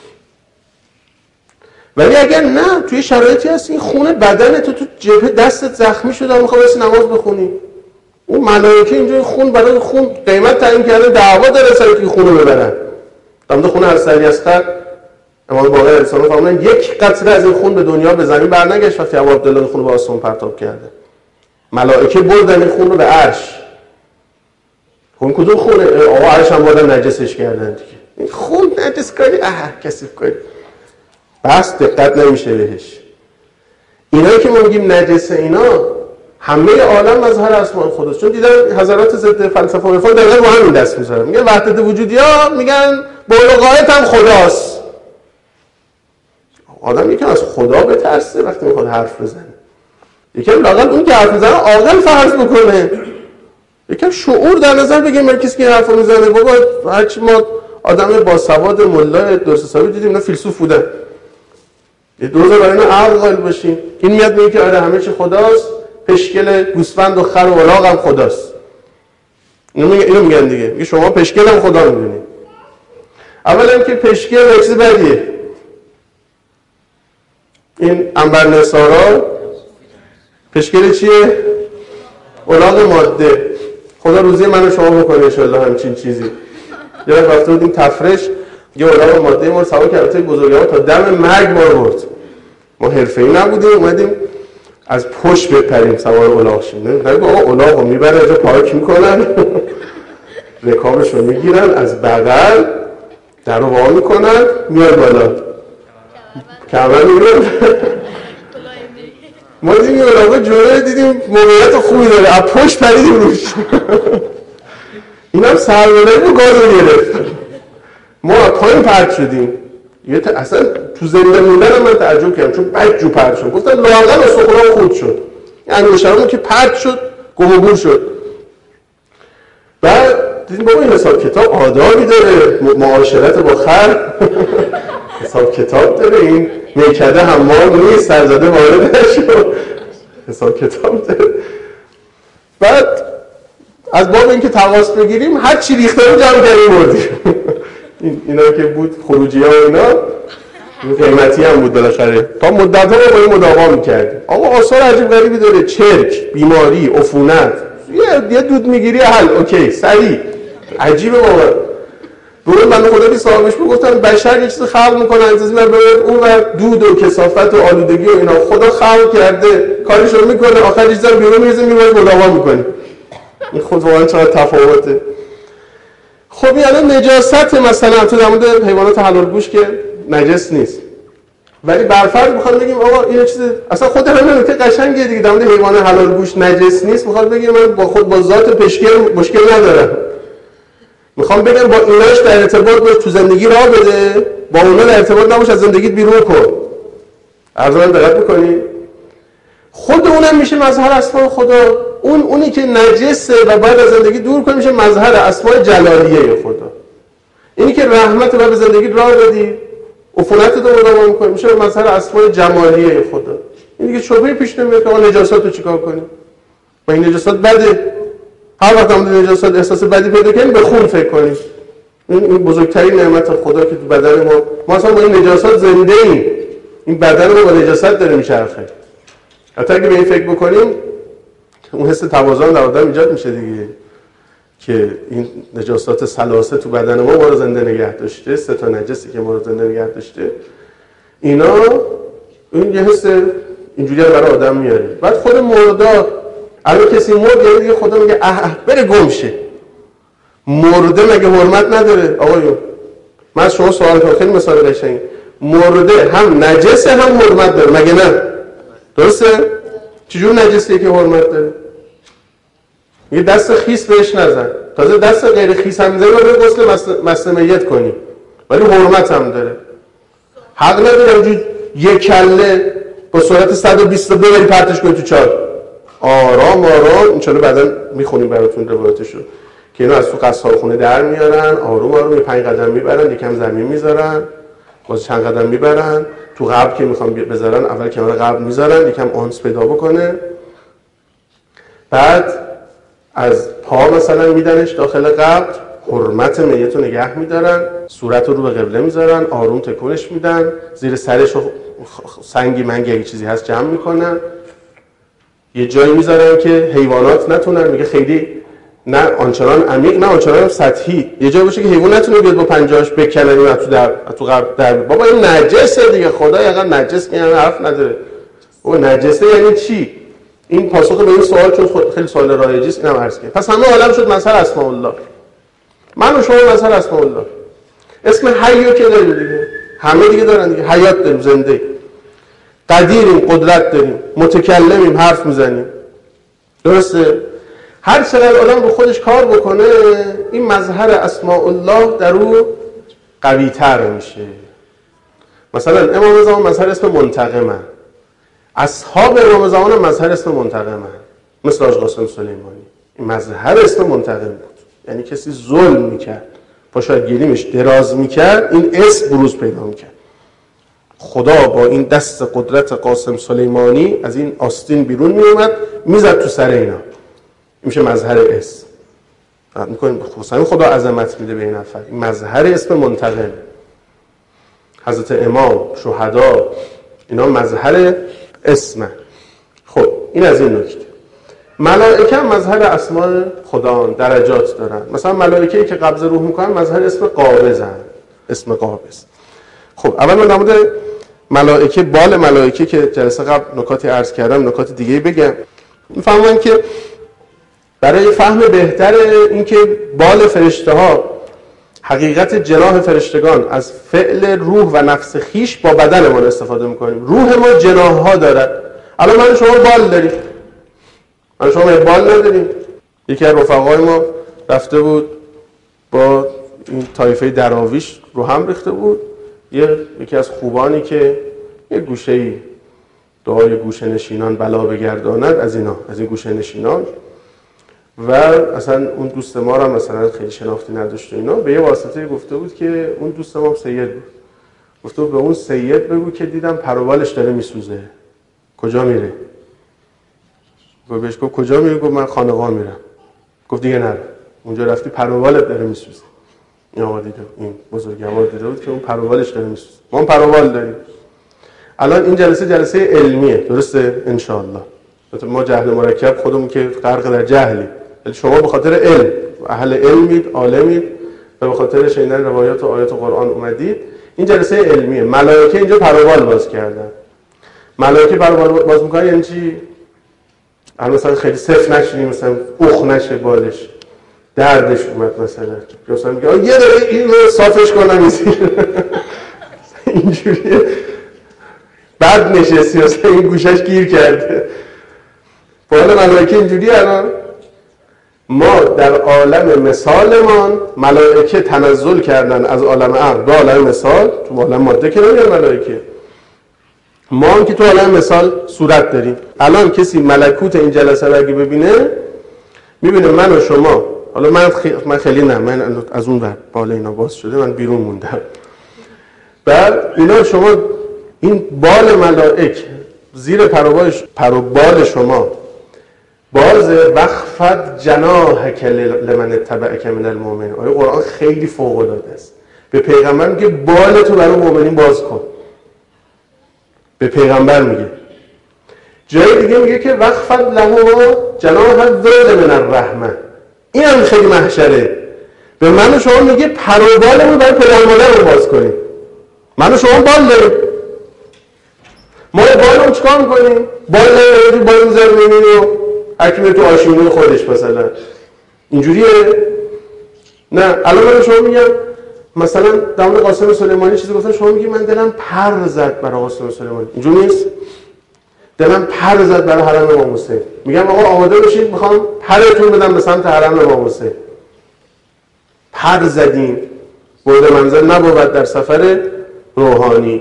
B: ولی اگر نه، توی شرایطی هست این خون بدن تو جبهه دستت زخمی شده میخوای بسی نماز بخونی، اون ملائکه اینجا خون برای خون قیمت تعیین کرده، دعوا داره سر که خونو ببرن. دامده خون ارسلی اصغر امام باقر علیه السلام فرمودن یک قطره از این خون به دنیا به زمین برنگشت وقتی ابو عبدالله خون رو به آسمون پرتاب کرده. ملائکه بردن این خون رو به عرش. خون کدوم خونه؟ آقا عرش هم بردن نجسش کردن دیگه. این خون نجس کاری کثیف کاری. بس دقت نمیشه بهش. اینایی که ما میگیم نجسه، اینا همه عالم مظهر اسماء خداست. چون دیدن حضرات ضد فلسفه و عرفان دقیقاً با همین دست میذارن. میگن وحدت وجودی‌ها میگن بولغایت هم خداست. آدم یکم از خدا بترسه وقتی میخواد حرف بزنه. یکم لااقل اون که حرف میزنه عاقل فرض بکنه. یکم شعور در نظر بگیریم هر کسی که حرفو میزنه. بابا هرچی ما آدم باسواد ملا درست حسابی دیدیم اینا فیلسوف بودن. یه دوزار برای اینا عقل قائل باشیم. این میاد میگه که آره همه چی خداست، پشکل گوسفند و خر و الاغ هم خداست. اینو میگن دیگه. میگه شما پشکل هم خدا میدونید. اولا که پشکل چیز بدیه. این عنبر نثارا پشکل چیه؟ الاغ ماده. خدا روزی منو شما بکنه ان شاءالله همچین چیزی. یه وقت بودیم تفرش یه الاغ ماده ما سوا کرده بزرگوار تا دم مرگ ما رو برد. ما حرفه‌ای نبودیم، اومدیم از پشت بپریم سوار الاغ شیم. نگو آقا الاغو میبره اینجا پارک میکنن، رکابش رو میگیرن، از بغل در رو وا میکنن، میاد بالا کمر میگیرن. ما دیدیم این الاغو جوره، دیدیم موقعیت خوبی داره، از پشت پریدیم روش. این هم سرباله بود گاز رو گرفت. ما از پایین پرد شدیم. اصلا تو زنده موندن من تعجب کردم چون بد جو پرد شد. گفتن لااقل استخوانم خورد شد. این انگشترمون که پرد شد گم و گور شد. بعد دیدیم بابا این حساب کتاب آدابی داره، معاشرت با خر حساب کتاب داره، این میکده حمام نیست، سرزده وارد نشد، حساب کتاب داره. بعد از باب اینکه تقاس بگیریم هر چی ریخته رو جمع کردیم بردیم. اینا که بود خروجی ها و اینا قیمتی هم بود بالاخره. تا مدت ها با این مداوا میکردیم. آقا آثار عجیب غریبی داره، چرک، بیماری، عفونت، یه دود میگیری حل، اوکی سریع. عجیبه واقعا. به اون بنده خدا بی صاحبش گفتن بشر یه چیز خلق میکنه انتظار میبره اون ور دود و کثافت و آلودگی و اینا خدا خلق کرده کارشو میکنه، آخر چیزا بیرون میریزه میبره مداوا میکنه. این خود واقعا چقدر تفاوته. خب یعنی نجاست مثلا تو در مورد حیوانات حلال گوش که نجس نیست، ولی برفرض میخوام بگیم آقا این چیز اصلا خود همین نکته قشنگه دیگه، در مورد حیوان حلال گوش نجس نیست. میخوام بگم من با ذات پشکل مشکل ندارم، میخوام بگم با ایناش در ارتباط باش، تو زندگی راه بده، با اونا در ارتباط نباش، از زندگیت بیرون کن. عرض من دقت میکنی؟ خود اونم میشه مظهر اسماء خدا. اونی که نجسه و باید از زندگی دور کنی میشه مظهر اسماء جلالیه خدا. اینی که رحمت و به زندگی راه بدی، عفونت رو مداوا میکنی، میشه مظهر اسماء جمالیه خدا. اینی که شبهه پیش نمیاد که آقا نجاسات رو چیکار کنیم؟ با این نجاسات بده. هر وقت هم نجاسات احساس بدی پیدا کنیم به خون فکر کنیم. این بزرگترین نعمت خدا که تو بدن ما اصلا با این نجاسات زنده ایم. این بدن ما با نجاست داره میچرخه. حتی اگه به این فکر بکنیم اون حس توازن در آدم ایجاد میشه دیگه، که این نجاسات ثلاثه تو بدن ما رو زنده نگه داشته، سه تا نجسی که ما رو زنده نگه داشته، اینا این یه حس اینجوری برای آدم میاره. بعد خود مردا، اگه کسی مرد یعنی دیگه خدا میگه بره گم شه. مرده مگه حرمت نداره آقایون؟ من از شما سوال کنم، خیلی مثال قشنگه. مرده هم نجسه هم حرمت داره، مگه نه؟ درسته؟ چجور نجسیه که حرمت داره؟ میگه دست خیس بهش نزن، تازه دست غیر خیس هم میزنی باید غسل مس میت کنی، ولی حرمت هم داره. حق نداره اونجور یک کله با سرعت 120 ببری پرتش کنی تو چاه. آرام آرام، انشالله بعدا میخونیم براتون روایتشو که اینو از تو قصابخونه در میارن، آروم آروم 5 قدم میبرن، یکم زمین میذارن، باز چند قدم میبرن تو قبر که میخوام بذارن، اول کنار قبر میذارن یکم آنس پیدا بکنه، بعد از پا مثلا میدنش داخل قبر، حرمت میت رو نگه میدارن، صورت رو به قبله میذارن، آروم تکونش میدن، زیر سرش سنگی منگی اگه چیزی هست جمع میکنن، یه جایی میذارن که حیوانات نتونن، میگه خیلی نه آنچنان عمیق نه آنچنان سطحی، یه جایی باشه که حیوان نتونه بیاد با پنجه‌اش بکنه و تو قبر در بابا این نجسه دیگه، خدا یقا نجس که حرف نداره. بابا نجسه یعنی چی؟ این پاسخ به این سوال چون خیلی سوال رایجی است، اینم عرض کنم. پس همه عالم شد مظهر اسماء الله. من و شما مظهر اسماء الله. اسم حیو که داریم دیگه، همه دیگه دارن دیگه، حیات داریم، زنده، قدیریم، قدرت داریم، متکلمیم، حرف میزنیم. درسته؟ هر چقدر آدم رو خودش کار بکنه این مظهر اسماء الله در او قوی تر میشه. مثلا امام زمان مظهر اسم منتقمه، اصحاب امام زمان مظهر اسم منتقمه، مثل حاج قاسم سلیمانی این مظهر اسم منتقم بود، یعنی کسی ظلم میکرد پاشا گلیمش دراز میکرد این اسم بروز پیدا میکرد. خدا با این دست قدرت قاسم سلیمانی از این آستین بیرون میومد میزد تو سر اینا، میشه مظهر اسم. فقط میکنیم خدا عظمت میده به این نفر، این مظهر اسم منتقم. حضرت امام، شهدا، اینا مظهر اسم. خب این از این نکته. ملائکه هم مظهر اسماء خدا درجات دارن. مثلا ملائکه‌ای که قبض روح میکنن مظهر اسم قابضن، اسم قابض. خب اول من در مورد ملائکه، بال ملائکه که جلسه قبل نکاتی عرض کردم، نکات دیگه بگم. میفهمن که برای فهم بهتر اینکه بال فرشته ها، حقیقت جناح فرشتگان از فعل روح و نفس خیش با بدنمان استفاده میکنیم. روح ما جناح ها دارد. الان من شما بال داریم، من شما بال نداریم. یکی از رفقای ما رفته بود با این طایفه دراویش رو هم ریخته بود، یکی از خوبانی که یه گوشه‌ای دعای گوشه نشینان بلا بگرداند، از اینا، از این گوشه نشینان، و اصلا اون دوست ما رو مثلا خیلی شناختی نداشت و اینا، به یه واسطه گفته بود که اون دوست ما سید بود، گفته بود به اون سید بگو که دیدم پروبالش داره میسوزه، کجا میره؟ گفت بهش گفت کجا میره؟ گفت من خانقاه میرم. گفت دیگه نرو، اونجا رفتی پروبالت داره میسوزه. این آقا دیده، این بزرگوار دیده بود که اون پروبالش داره میسوزه. ما هم پروبال داریم. الان این جلسه علمیه، درسته؟ انشاءالله ما جهل مرکب خودمون که غرق در جهلی، شما به خاطر علم، اهل علمید، عالمید و به خاطر شنیدن روایات و آیات قرآن اومدید. این جلسه علمیه. ملائکه اینجا پروبال باز کردن. ملائکه پروبال باز میکنن یعنی چی؟ مثلا خیلی صف نشینیم، مثلا اوخ نشه بالش، دردش اومد مثلا میگه یه دقیقه این رو صافش کنم اینجوریه، بعد نشستی مثلا این گوشش گیر کرده. حالا ملائکه اینجوری الان ما در عالم مثالمان ملائکه تنزل کردن از عالم عقل به عالم مثال، تو عالم ماده که نمیاد ملائکه، ما هم که تو عالم مثال صورت داریم. الان کسی ملکوت این جلسه رو اگه ببینه میبینه من و شما، حالا من خیلی نه، من از اون ور بالا اینا باز شده من بیرون موندم، بعد اینا شما این بال ملائک زیر پروبال شما باز وخفت جناحک لمن اتبعک من المؤمنین. آیه قرآن خیلی فوق العاده است. به پیغمبر میگه بالتو برای مؤمنین باز کن، به پیغمبر میگه. جای دیگه میگه که وخفت له جناح الذل من الرحمه. این هم خیلی محشره. به من و شما میگه پروبالمون برای پیغمبر باز کنیم. من و شما بال داریم، ما بالمون چیکار میکنیم؟ بال میذاریم اینو حکیمه تو آشیونه خودش مثلا اینجوریه. نه الان من شما میگم مثلا در مورد قاسم سلیمانی چیزی گفتن، شما میگی من دلم پر زد برای قاسم سلیمانی. اینجوری نیست. دلم پر زد برای حرم امام حسین. میگم آقا آماده بشید میخوام پرتون بدم به سمت حرم امام حسین. پر زدیم، برد منزل نبود در سفر روحانی.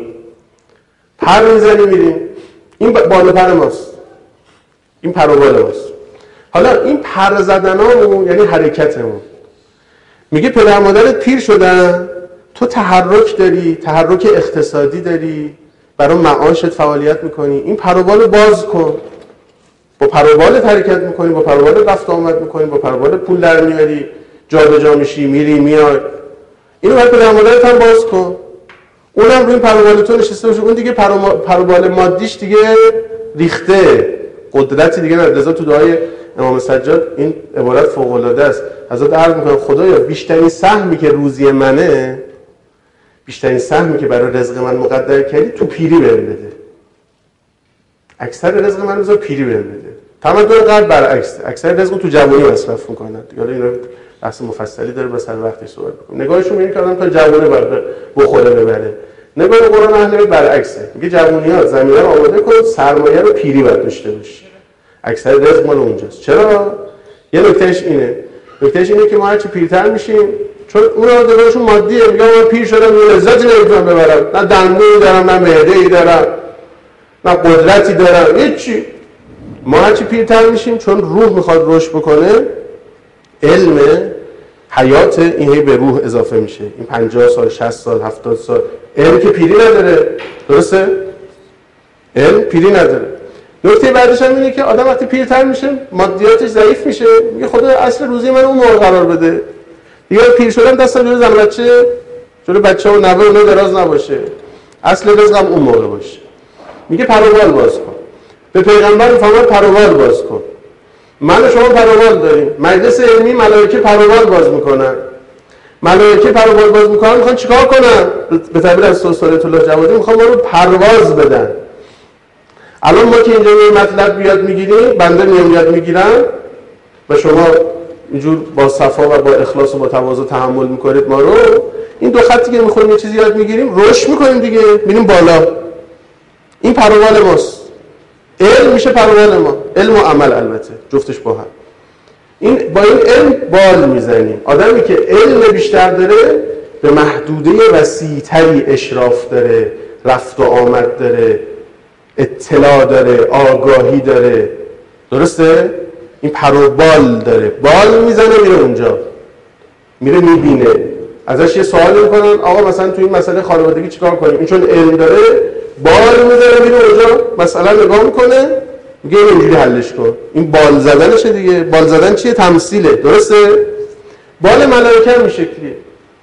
B: پر میزنیم میریم. این بالا پر ماست. این پر و بال ماست. حالا این پر زدنامون یعنی حرکتمون. میگه پدر مادرت پیر شدن، تو تحرک داری، تحرک اقتصادی داری، برای معاشت فعالیت میکنی، این پر و بال باز کن. با پر و بالت حرکت میکنی، با پر و بالت رفت آمد میکنی، با پر و بالت پول در میاری، جابجا میشی، میری میای. اینو برای پدر مادرت هم باز کن. اونم روی این پر و بال تو نشسته باشه. اون دیگه پر و بال مادیش دیگه ریخته، قدرتی دیگه نداره. لذا تو دعای امام سجاد این عبارت فوق العاده است. حضرت عرض میکنن خدایا بیشترین سهمی که روزی منه، بیشترین سهمی که برای رزق من مقدر کردی تو پیری بهم بده. اکثر رزق من بذار پیری بهم بده. تمام دور قلب برعکس، اکثر رزق تو جوانی مصرف میکنن. حالا اینا بحث مفصلی داره، بس هر وقتی صحبت میکنم. نگاهشون میگه که آدم تا جوانی بخوره ببره. نگاه قرآن اهل بیت برعکسه. میگه جوونیات زمینه رو آماده کن، سرمایه رو پیری باید داشته باشی. اکثر رزق مال اونجاست. چرا؟ یه نکتهش اینه. نکتهش اینه که ما هرچی پیرتر میشیم، چون اون آدماشون مادیه، میگم من پیر شدم یه لذتی نمیتونم ببرم، نه دندونی دارم، نه معده‌ای دارم، نه قدرتی دارم، هیچی. ما هرچی پیرتر میشیم، چون روح میخواد رشد بکنه، علم حیات این هی به روح اضافه میشه. این 50 سال، 60 سال، 70 سال، علم که پیری نداره. درسته؟ علم پیری نداره. نکته بعدش هم اینه که آدم وقتی پیرتر میشه مادیاتش ضعیف میشه، میگه خدا اصل روزی من اون موقع قرار بده. دیگه پیر شدم دستم جلوی زن بچه، جلوی بچه و نوه اونا دراز نباشه، اصل رزقم اون موقع باشه. میگه پروبال باز کن. به پیغمبر فرمود پروبال باز کن. من و شما پروبال داریم. مجلس علمی ملائکه پروبال باز میکنن. ملائکه پروبال باز میکنن، میخوان چیکار کنن؟ به تعبیر از سلطان الله جوادی میخوان ما رو پرواز بدن. الان ما که اینجا یه مطلب بیاد میگیریم، بنده میام یاد میگیرم و شما اینجور با صفا و با اخلاص و با تواضع تحمل میکنید ما رو، این دو خطی که میخوریم یه چیزی یاد میگیریم، رشد میکنیم دیگه، میریم بالا. این پروبال ماست. علم میشه پروبال ما. علم و عمل البته جفتش با هم. با این علم بال میزنیم. آدمی که علم بیشتر داره به محدوده وسیع‌تری اشراف داره، رفت و آمد داره، اطلاع داره، آگاهی داره. درسته؟ این پروبال داره، بال میزنه میره اونجا، میره میبینه. ازش یه سوال میکنن آقا مثلا تو این مسئله خانوادگی چیکار کنیم؟ این چون علم داره بال میزنه میره اونجا، مثلا نگاه میکنه میگه اینجوری حلش کن. این بال زدنشه دیگه. بال زدن چیه؟ تمثیله. درسته؟ بال ملائکه هم این شکلیه.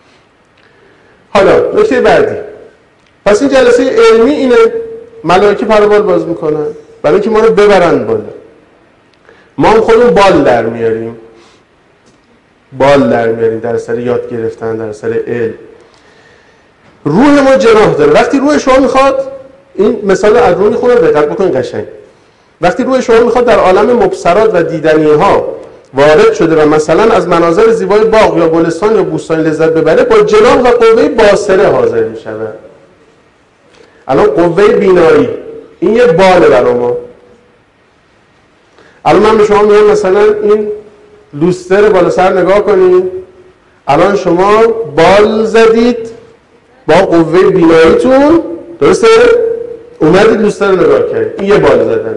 B: حالا نکته بعدی، پس این جلسه علمی اینه، ملائکه پروبال باز میکنن برای اینکه ما رو ببرن بالا. ما هم خودمون بال در میاریم، بال در میاریم در اثر یاد گرفتن، در اثر علم. روح ما جناح داره. وقتی روح شما میخواد، این مثال از روح میخونه، دقت بکنید قشنگ. وقتی روح شما میخواد در عالم مبصرات و دیدنی ها وارد شده و مثلا از مناظر زیبای باغ یا گلستان یا بوستان لذت ببره، با جناح و قوه باصره حاضر میشود. الان قوه بینایی این یه باله برای ما. الان من به شما میگم مثلا این لوستر بالا سر نگاه کنید. الان شما بال زدید با قوه بیناییتون، درسته؟ اومدید لوستر رو نگاه کردید. این یه بال زدنه.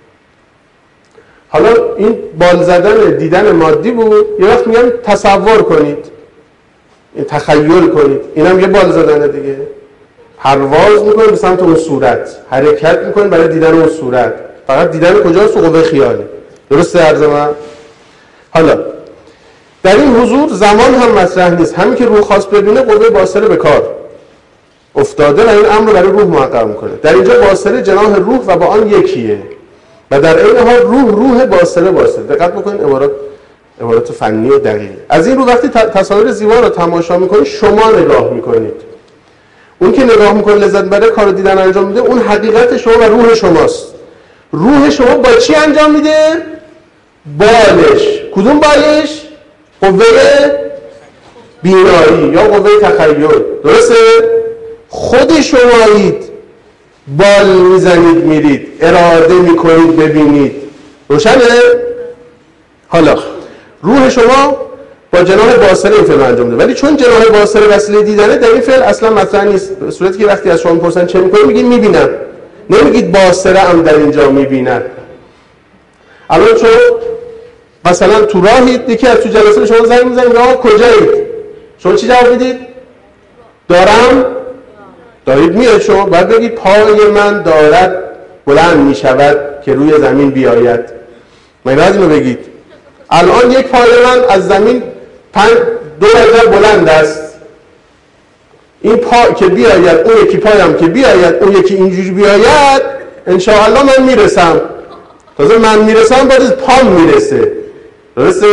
B: حالا این بال زدن دیدن مادی بود. یه وقت میگم تصور کنید، این تخیل کنید، اینم یه بال زدنه دیگه. پرواز میکنید به سمت اون صورت، حرکت میکنید برای دیدن اون صورت. فقط دیدن کجاست؟ تو قوه خیاله. درسته عرض من؟ حالا در این حضور زمان هم مطرح نیست. همین که روح خواست ببینه قوه باصره به کار افتاده و این امر رو برای روح محقق میکنه. در اینجا باصره جناح روح و با آن یکیه و در این حال روح باصره. دقت بکنید، عبارات فنی و دقیق. از این رو وقتی تصاویر زیبا رو تماشا میکنید شما نگاه میکنید. اون که نگاه میکنه لذت بره، کار دیدن انجام میده، اون حقیقت شما و روح شماست. روح شما با چی انجام میده؟ بالش. کدوم بالش؟ قوه بینایی یا قوه تخیل. درسته؟ خود شمایید، بال میزنید میرید، اراده میکنید ببینید. روشنه؟ حالا روح شما با جناح باصره این فعل انجام میده، ولی چون جناح باصره وسیله دیدنه، در این فعل اصلا مطرح نیست. به صورتی که وقتی از شما میپرسن چه میکنی، میگید میبینم، نمیگید باصره هم در اینجا میبینم. الان چون مثلا تو راهید، یکی از تو جلسه به شما زنگ میزنه میگه کجایید؟ شما چی جواب میدید؟ دارید میاد. شما باید بگید پای من دارد بلند میشود که روی زمین بیاید. من باید اینو بگید. الان یک پای من از زمین 2 درجه بلند است. این پا که بیاید، اون یکی پایم که بیاید، اون یکی اینجوری بیاید، انشاءالله من میرسم. تازه من میرسم بعد از پام میرسه. درسته؟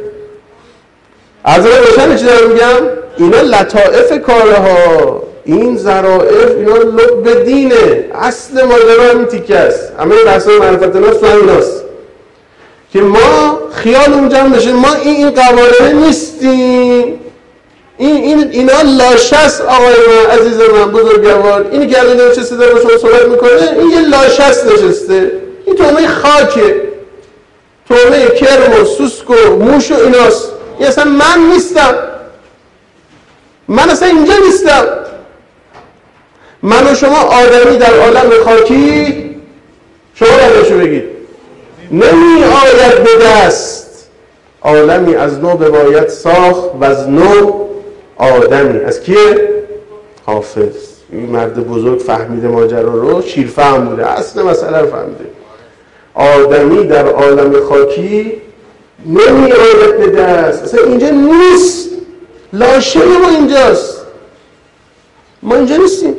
B: از روشن چی دارم میگم؟ اینا لطائف کارها، این ظرائف، اینا لب دینه. اصل ماجرا همین تیکه است. همه بحثای معرفت نفس همیناست که ما خیالمون جمع بشه ما این قواره نیستیم. اینا لاشه است. آقای من، عزیز من، بزرگوار، اینی که الان نشسته داره با شما صحبت میکنه، این یه لاشه است نشسته. این تومه خاکه، تومه کرم و سوسک و موش و ایناست. این اصلا من نیستم. من اصلا اینجا نیستم. من و شما آدمی در عالم خاکی، شما برداشو بگید، نمی آید به دست. عالمی از نو بباید ساخت و از نو آدمی. از کیه؟ حافظ. این مرد بزرگ فهمیده ماجرا رو، شیرفهم بوده، اصل مسئله رو فهمیده. آدمی در عالم خاکی نمی آید به دست. اصلا اینجا نیست. لاشه ما اینجاست. ما اینجا نیستیم.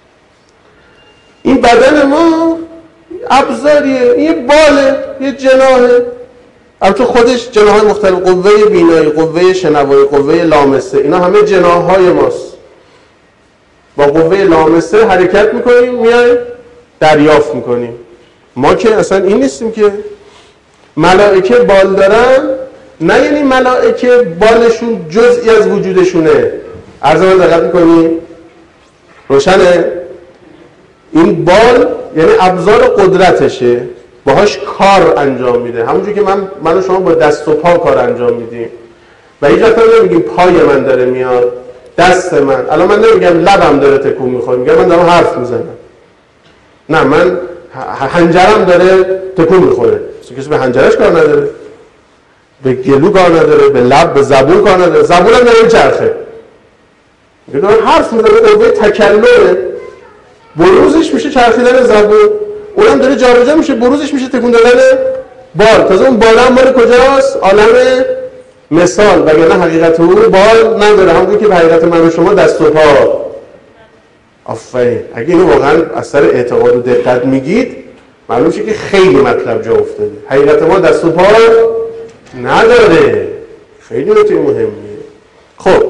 B: این بدن ما ابزاریه، این یه باله، یه جناحه. البته خودش جناح‌های مختلف، قوه بینایی، قوه شنوایی، قوه لامسه، اینا همه جناح‌های ماست. با قوه لامسه حرکت میکنیم، میایم دریافت میکنیم. ما که اصلا این نیستیم که. ملائکه بال دارن، نه یعنی ملائکه بالشون جزئی از وجودشونه. عرض من دقت میکنی؟ روشنه؟ این بال یعنی ابزار قدرتشه، باهاش کار انجام میده. همونجور که من و شما با دست و پا کار انجام میدیم و هیچ وقت نمیگیم پای من داره میاد، دست من. الان من نمیگم لبم داره تکون میخوره، میگم من دارم حرف میزنم. نه، من حنجرم داره تکون میخوره. کسی به حنجرش کار نداره، به گلو کار نداره، به لب، به زبون کار نداره. زبونم داره چرخه، میگه دارم حرف میزنم. قوه تکلمه، بروزش میشه چرخیدن زبون، اونم داره جابجا میشه، بروزش میشه تکون دادن بال. تازه اون بال هم مال کجاست؟ عالم مثال. وگرنه حقیقت اون بال نداره، همونطور که به حقیقت من و شما دست و پا. آفرین. اگه اینو واقعا از سر اعتقاد و دقت میگید، معلوم شه که خیلی مطلب جا افتاده. حقیقت ما دست و پا نداره. خیلی نکته مهمیه. خب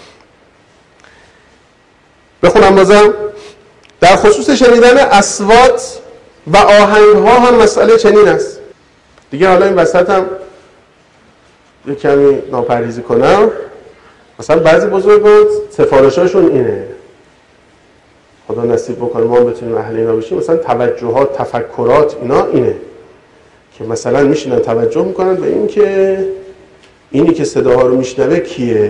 B: بخونم بازم. در خصوص شنیدن اصوات و آهنگ‌ها هم مسئله چنین است. دیگه حالا این وسط هم یه کمی ناپرهیزی کنم. مثلا بعضی بزرگان سفارشاشون اینه، خدا نصیب بکنه ما بتونیم اهل اینا بشیم، مثلا توجهات، تفکرات اینا اینه که مثلا میشینن توجه میکنن به این که اینی که صداها رو میشنوه کیه.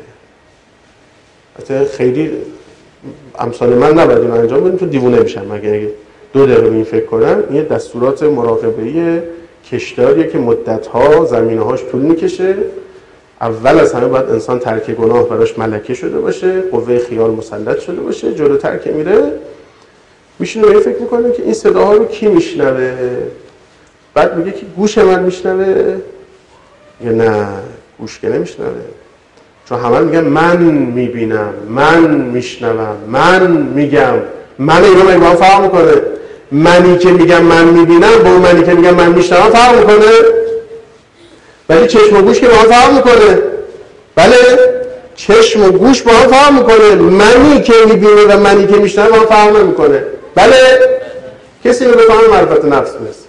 B: حتی خیلی امثال من نباید اینو انجام بدیم، تو دیوونه میشن. مگه اگه 2 دقیقه به این فکر کنم، این دستورات مراقبه‌ای کشداریه که مدت‌ها زمینه‌هاش طول میکشه. اول از همه باید انسان ترک گناه براش ملکه شده باشه، قوه خیال مسلط شده باشه. جلوتر که میره میشینه به این فکر میکنه که این صداها رو کی میشنوه. بعد میگه که گوش من میشنوه یا نه گوش که نمیشنوه، چون همه میگن من میبینم، من میشنوم، من میگم. من اینا با هم فرق میکنه. منی که میگم من میبینم با اون منی که میگم من میشنوم فرق میکنه. ولی چشم و گوش که با هم فرق میکنه. بله، چشم و گوش با هم فرق میکنه. منی که میبینه و منی که میشنوه با هم فرق نمیکنه. بله، کسی رو بفهمه معرفت نفس میرسه.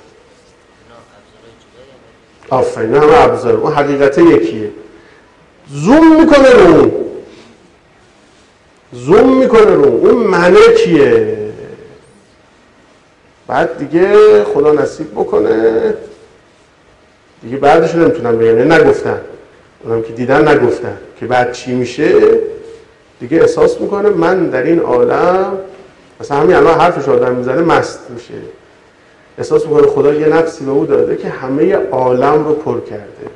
B: آفرین، همه ابزار. اون حقیقت یکیه. زوم میکنه رو اون. زوم میکنه رو اون منه کیه. بعد دیگه خدا نصیب بکنه دیگه بعدش نمیتونم بگم، نگفتن، اونم که دیدن نگفتن که بعد چی میشه. دیگه احساس میکنه من در این عالم، مثلا همین الان حرفش آدم میزنه مست میشه، احساس میکنه خدا یه نفسی به او داده که همه عالم رو پر کرده.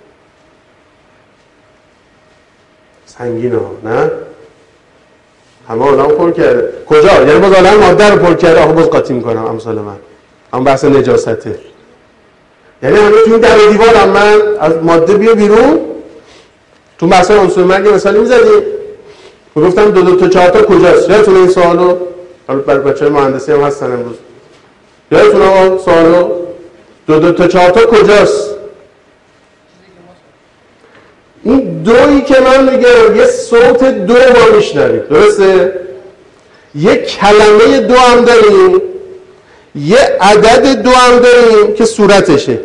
B: سنگینه نه؟ همه عالم پر کرده. کجا؟ یعنی باز عالم ماده رو پر کرده. آخه باز قاطی میکنم امثال من، اما بحث نجاسته. یعنی همه تو این در دیوار هم من از ماده بیا بیرون. تو بحث عنصر مرگ مثالی میزدیم، میگفتم 2 تا 4 تا کجاست؟ یادتونه این سوالو؟ حالا برای بچه‌های مهندسی هم هستن امروز. یادتونه آقا سوالو؟ 2 تا 4 تا کجاست؟ این دویی که من میگم یه صوت دو ما میشنویم، درسته؟ یه کلمه دو هم داریم، یه عدد دو هم داریم که صورتشه.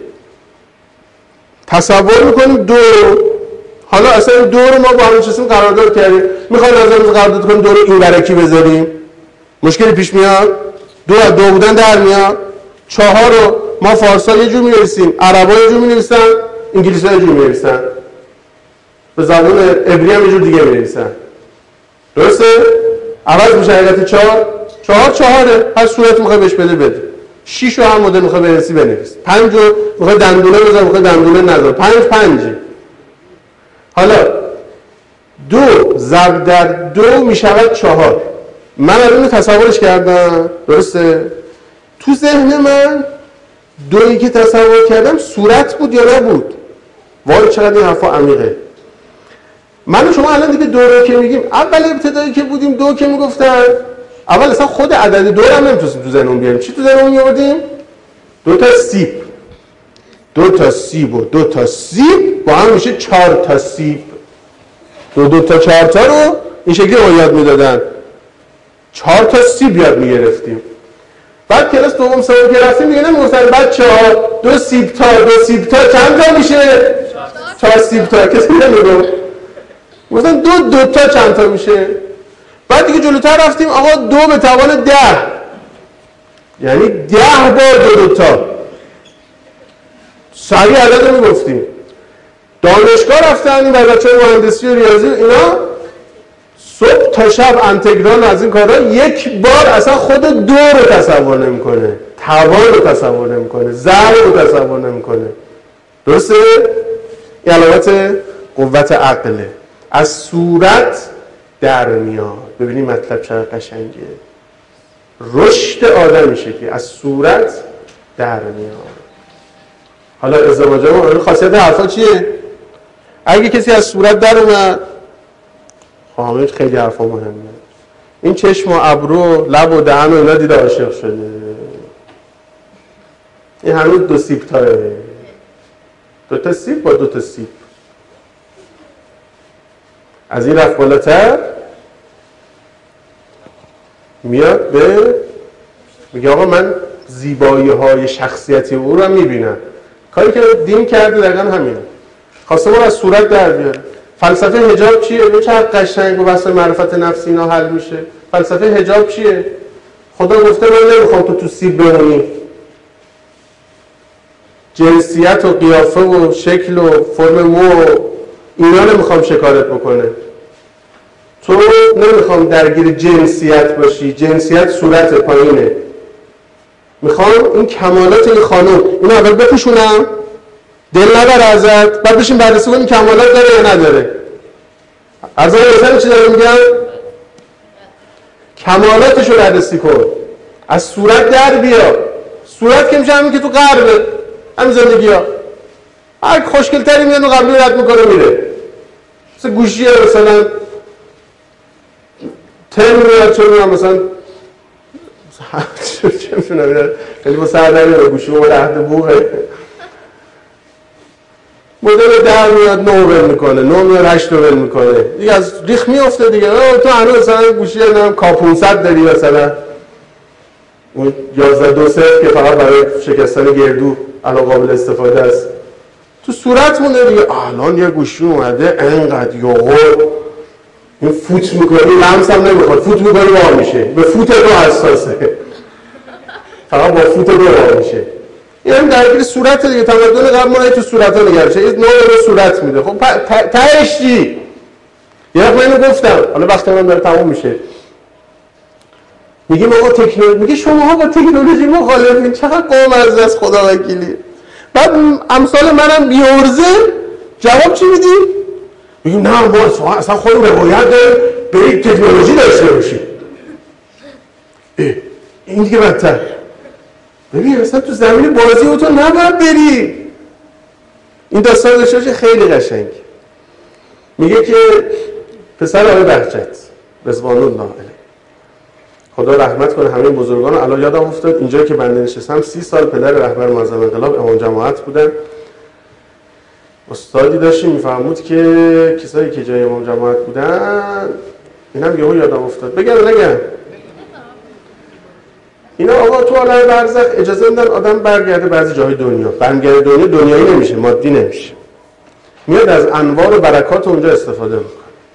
B: تصور میکنیم دو، حالا اصلا دو رو ما با هم نشستیم قرارداد کردیم، میخوایم نظرمون قرارداد کنیم دو رو این برکی بذاریم، مشکلی پیش میاد؟ دو از دو بودن در میاد. 4 رو ما فارسا یه جور می‌نویسیم، عربا یه جور می‌نویسن، انگلیسی‌ها یه جور می‌نویسن، به زبان عبری هم یه جور دیگه می‌نویسن. درسته؟ عوض میشه حقیقت 4 هر صورت میخوای بهش بده. 6 رو هم مدل میخوای بنویسی بنویس. 5 رو میخوای دندونه بذار، میخوای دندونه نذار. 5 حالا 2 ضرب در 2 میشود 4. من الان تصورش کردم، درسته؟ تو ذهن من دویی که تصور کردم صورت بود یا نبود؟ وای چقدر این حرفا عمیقه. من و شما الان دیگه دو رو که میگیم، اول ابتدایی که بودیم دو که میگفتن، اول اصلا خود عدد دو رو هم نمیتونستیم تو ذهنمون بیاریم. چی تو ذهنمون میآوردیم؟ 2 تا سیب. 2 تا سیب و 2 تا سیب با هم میشه 4 تا سیب. 2 تا 4 تا رو این شکلی ما یاد میدادن. 4 تا سیب یاد میگرفتیم. بعد کلاس دوم سوم که رفتیم دیگه نمیگفتن بچه‌ها 2 سیب تا چند تا میشه؟ 4 سیب تا. کسی نمیگفت. گفتن 2 تا چند تا میشه؟ بعد دیگه جلوتر رفتیم آقا 2 به توان 10، یعنی 10 بار 2 تا. سریع عدد رو میگفتیم. دانشگاه رفتن این بچه‌های مهندسی و ریاضی اینا صبح تا شب انتگرال از این کارا، یک بار اصلا خود 2 رو تصور نمیکنه، توان رو تصور نمیکنه، ضرب رو تصور نمیکنه. درسته؟ این علامت قوت عقله. از صورت در میاد. ببینید مطلب چقدر قشنگه. رشد آدم میشه که از صورت در میاد. حالا ازدواج ما خاصیت حرفا چیه؟ اگه کسی از صورت در اومد، خواهمش خیلی حرفا مهمه. این چشم و ابرو لب و دهن و اینا دیده عاشق شده. این هنوز 2 سیب تاره. 2 تا سیب با 2 تا سیب. از این رفت بالاتر میاد به میگه آقا من زیبایی های شخصیتی او رو هم میبینم. کاری که دین کرده دقیقا همینه. خواسته ما از صورت در بیاره. فلسفه حجاب چیه؟ به چه قشنگ با بحث معرفت نفسی اینا حل میشه. فلسفه حجاب چیه؟ خدا گفته من نمیخوام تو سیب بمونی. جنسیت و قیافه و شکل و فرم مو اینا نمیخوام شکارت بکنه. تو نمیخوام درگیر جنسیت باشی. جنسیت صورت پایینه. میخوام این کمالات این خانم اینو اول بپوشونم، دل نبر ازت، بعد بشین بررسی کنیم کمالات داره یا نداره. از اون مثلا چی داره میگم؟ کمالاتشو بررسی کن. از صورت در بیا. صورت که میشه همین که تو غربه، همین زندگی ها هر خوشگلتری میاد و قبلی رد میکنه میره. مثلا گوشیه مثلا تن میاد چون میاد مثلا چه میتونم خیلی با سر نمیاد گوشی با رهد بوغه مدل 10 میاد 9 ول میکنه، 9 میاد 8 ول میکنه، دیگه از ریخ میفته دیگه. تو هنوز مثلا گوشی کا 500 داری مثلا اون 1120 که فقط برای شکستن گردو الان قابل استفاده است، تو صورت مونده دیگه. الان یه گوشی اومده انقدر یوغو این فوت میکنی لمس هم نمیخواد، فوت میکنی وار میشه، به فوت رو حساسه، فقط با فوت رو وار میشه. این هم درگیر صورت دیگه. تمدن قبل ما تو صورت ها نگرد شد، این نوع رو صورت میده. خب تهش چی؟ یه وقت من اینو گفتم، حالا وقتی من داره تموم میشه، میگیم آقا تکنولوژی، میگه شما ها با تکنولوژی مخالفین، چقدر قوم از خدا وکیلی. بعد امثال منم بیورزه جواب چی میدیم؟ میگیم نه ما اصلا خودمون روایت داریم برید تکنولوژی داشته باشیم. این دیگه بدتر. ببین اصلا تو زمین بازی او تو نباید بری. این داستان داشته باشه خیلی قشنگ. میگه که پسر آقای بهجت رضوان الله علیه، خدا رحمت کنه همه بزرگان رو الان یادم افتاد، اینجایی که بنده نشستم 30 سال پدر رهبر معظم انقلاب امام جماعت بودن. استادی داشتیم میفهمود که کسایی که جای امام جماعت بودن، اینم یهو یادم افتاد، بگم نگم؟ اینا آقا تو عالم برزخ اجازه میدن آدم برگرده بعضی جاهای دنیا، برمیگرده دنیا دنیایی نمیشه، مادی نمیشه، میاد از انوار و برکات اونجا استفاده میکنه.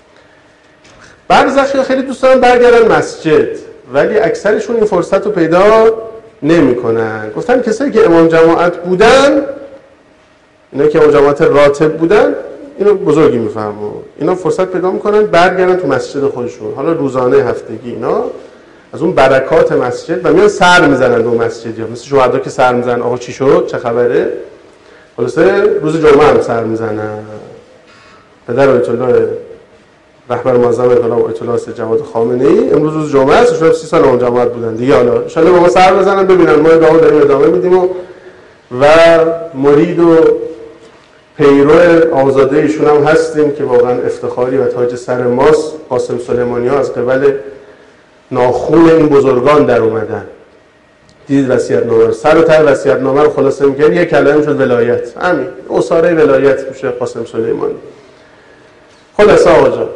B: برزخی خیلی دوست دارن برگردن مسجد، ولی اکثرشون این فرصت رو پیدا نمیکنن. گفتن کسایی که امام جماعت بودن، اینا که امام جماعت راتب بودن، اینو بزرگی میفهمن، اینا فرصت پیدا میکنن برگردن تو مسجد خودشون، حالا روزانه، هفتگی، اینا از اون برکات مسجد، و میان سر میزنن دو مسجد، یا مثل شهدا که سر میزنن آقا چی شد چه خبره، خلاصه روز جمعه هم سر میزنن. پدر آیت الله رهبر معظم انقلاب آیت الله سید جواد خامنه‌ای امروز روز جمعه است، شاید 30 سال اون جماعت بودن دیگه، حالا ان شاءالله با ما سر بزنن ببینن ما دعوا داریم ادامه میدیم و مرید و پیرو آزاده ایشون هم هستیم که واقعا افتخاری و تاج سر ماست. قاسم سلیمانی‌ها از قبل ناخون این بزرگان در اومدن. دیدید وصیت‌نامه رو، سر و ته وصیت‌نامه رو خلاصه می‌کنیم یک کلمه شد ولایت، همین اساره ولایت میشه قاسم سلیمانی. خلاص آقا جان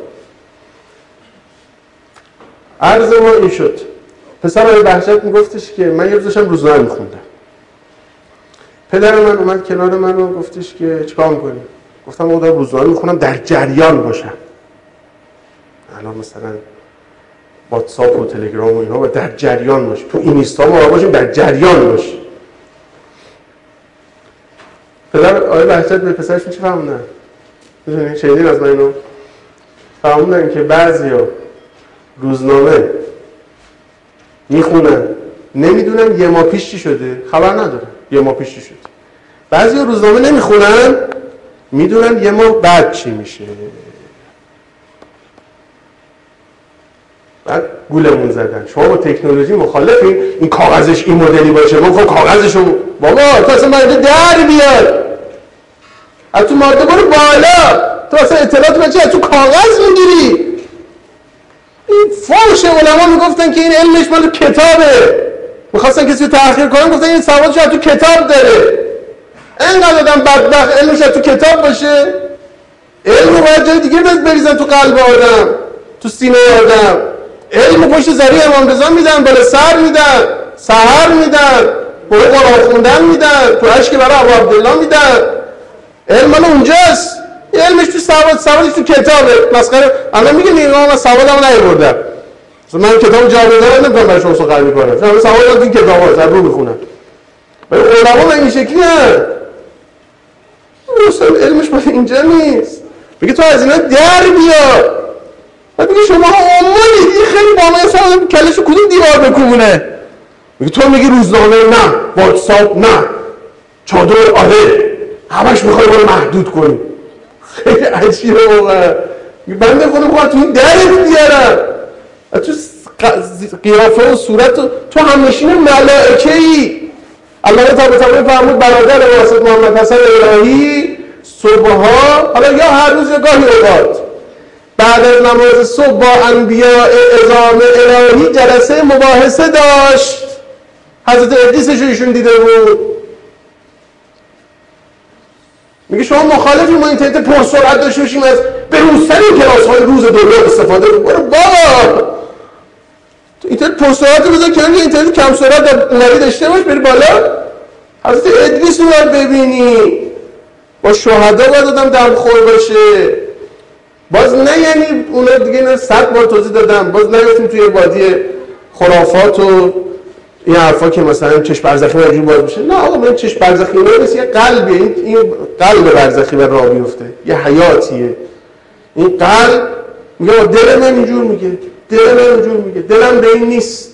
B: عرض ما این شد. پسر آقای بهجت میگفتش که من یه روز داشتم روزنامه میخوندم، پدر من اومد کنار من و گفتش که چیکار میکنی؟ گفتم آقا دارم روزنامه میخونم در جریان باشم. الان مثلا واتساپ و تلگرام و اینا، و در جریان باش، تو اینستا ما باشیم در جریان باش. پدر آقای بهجت به پسرش چی فهموندن؟ میدونی شنیدین از من اینو؟ فهموندن که بعضیا روزنامه میخونن نمیدونن یه ماه پیش چی شده، خبر ندارن یه ماه پیش چی شده. بعضیا روزنامه نمیخونن میدونن یه ماه بعد چی میشه. بعد گولمون زدن شما با تکنولوژی مخالفین، این کاغذش این مدلی باشه، ما خب کاغذشو بابا تو اصلا ماده در بیاد از تو ماده برو بالا، تو اصلا اطلاعات بچه از تو کاغذ میگیری. این فوش علما میگفتن که این علمش مال کتابه، میخواستن کسی رو تحقیر کنن، گفتن این سوادش از تو کتاب داره. اینقدر آدم بدبخت علمش از تو کتاب باشه؟ علم رو باید جای دیگه بریزن تو قلب آدم، تو سینه آدم. علم پشت زری امام رضا میدن، بالا سر میدن، سحر میدن، برای قرآن خوندن میدن، تو اشک برای ابو عبدالله میدن. علم مال اونجاست، علمش تو سوادش تو کتابه. مسخره الان میگه من سوادم نیاوردم، من کتاب جاودانه نمیتونم برای شما سخن میکنم، من سوادم تو این کتابه از رو میخونم. ولی علما این شکلی هست، اصلا علمش مال اینجا نیست. میگه تو از اینا در بیا. بعد میگه شما امید این خیلی با من اصلا کلشو کدوم دیوار بکوبونه. میگه تو میگی روزنامه نه، واتساپ نه، چادر آره، همش میخوای ما رو محدود کنی. خیلی عجیبه واقعا. بنده خودم باید تو این درت بیارم، تو قیافه و صورت تو همنشین ملائکه ای. الله تعالی فرمود برادر واسط محمد حسن الهی صبحها، حالا یا هر روز یا گاهی اوقات، بعد از نماز صبح با انبیاء اعظام الهی جلسه مباحثه داشت. حضرت ادریسش رو ایشون دیده بود. میگه شما مخالفی ما اینترنت پرسرعت داشته باشیم از به‌روزترین کلاس‌های روز دنیا استفاده کنیم؟ برو بابا، تو اینترنت پرسرعت رو بذار کنار، اینترنت کم سرعت اونوری داشته باش، بری بالا. حضرت ادریس رو باید ببینی، با شهدا باید آدم دمخور باشه. باز نه یعنی اونا دیگه اینا 100 بار توضیح دادم، باز نیفتیم توی وادی خرافات و این حرفا که مثلا چشم برزخی اینجوری باز میشه. نه آقا، من چشم برزخی نیست، یه قلبیه، این قلب برزخی بر راه میفته، یه حیاتیه. این قلب میگه دل من اینجور میگه، دل من اینجور میگه، دلم به این نیست.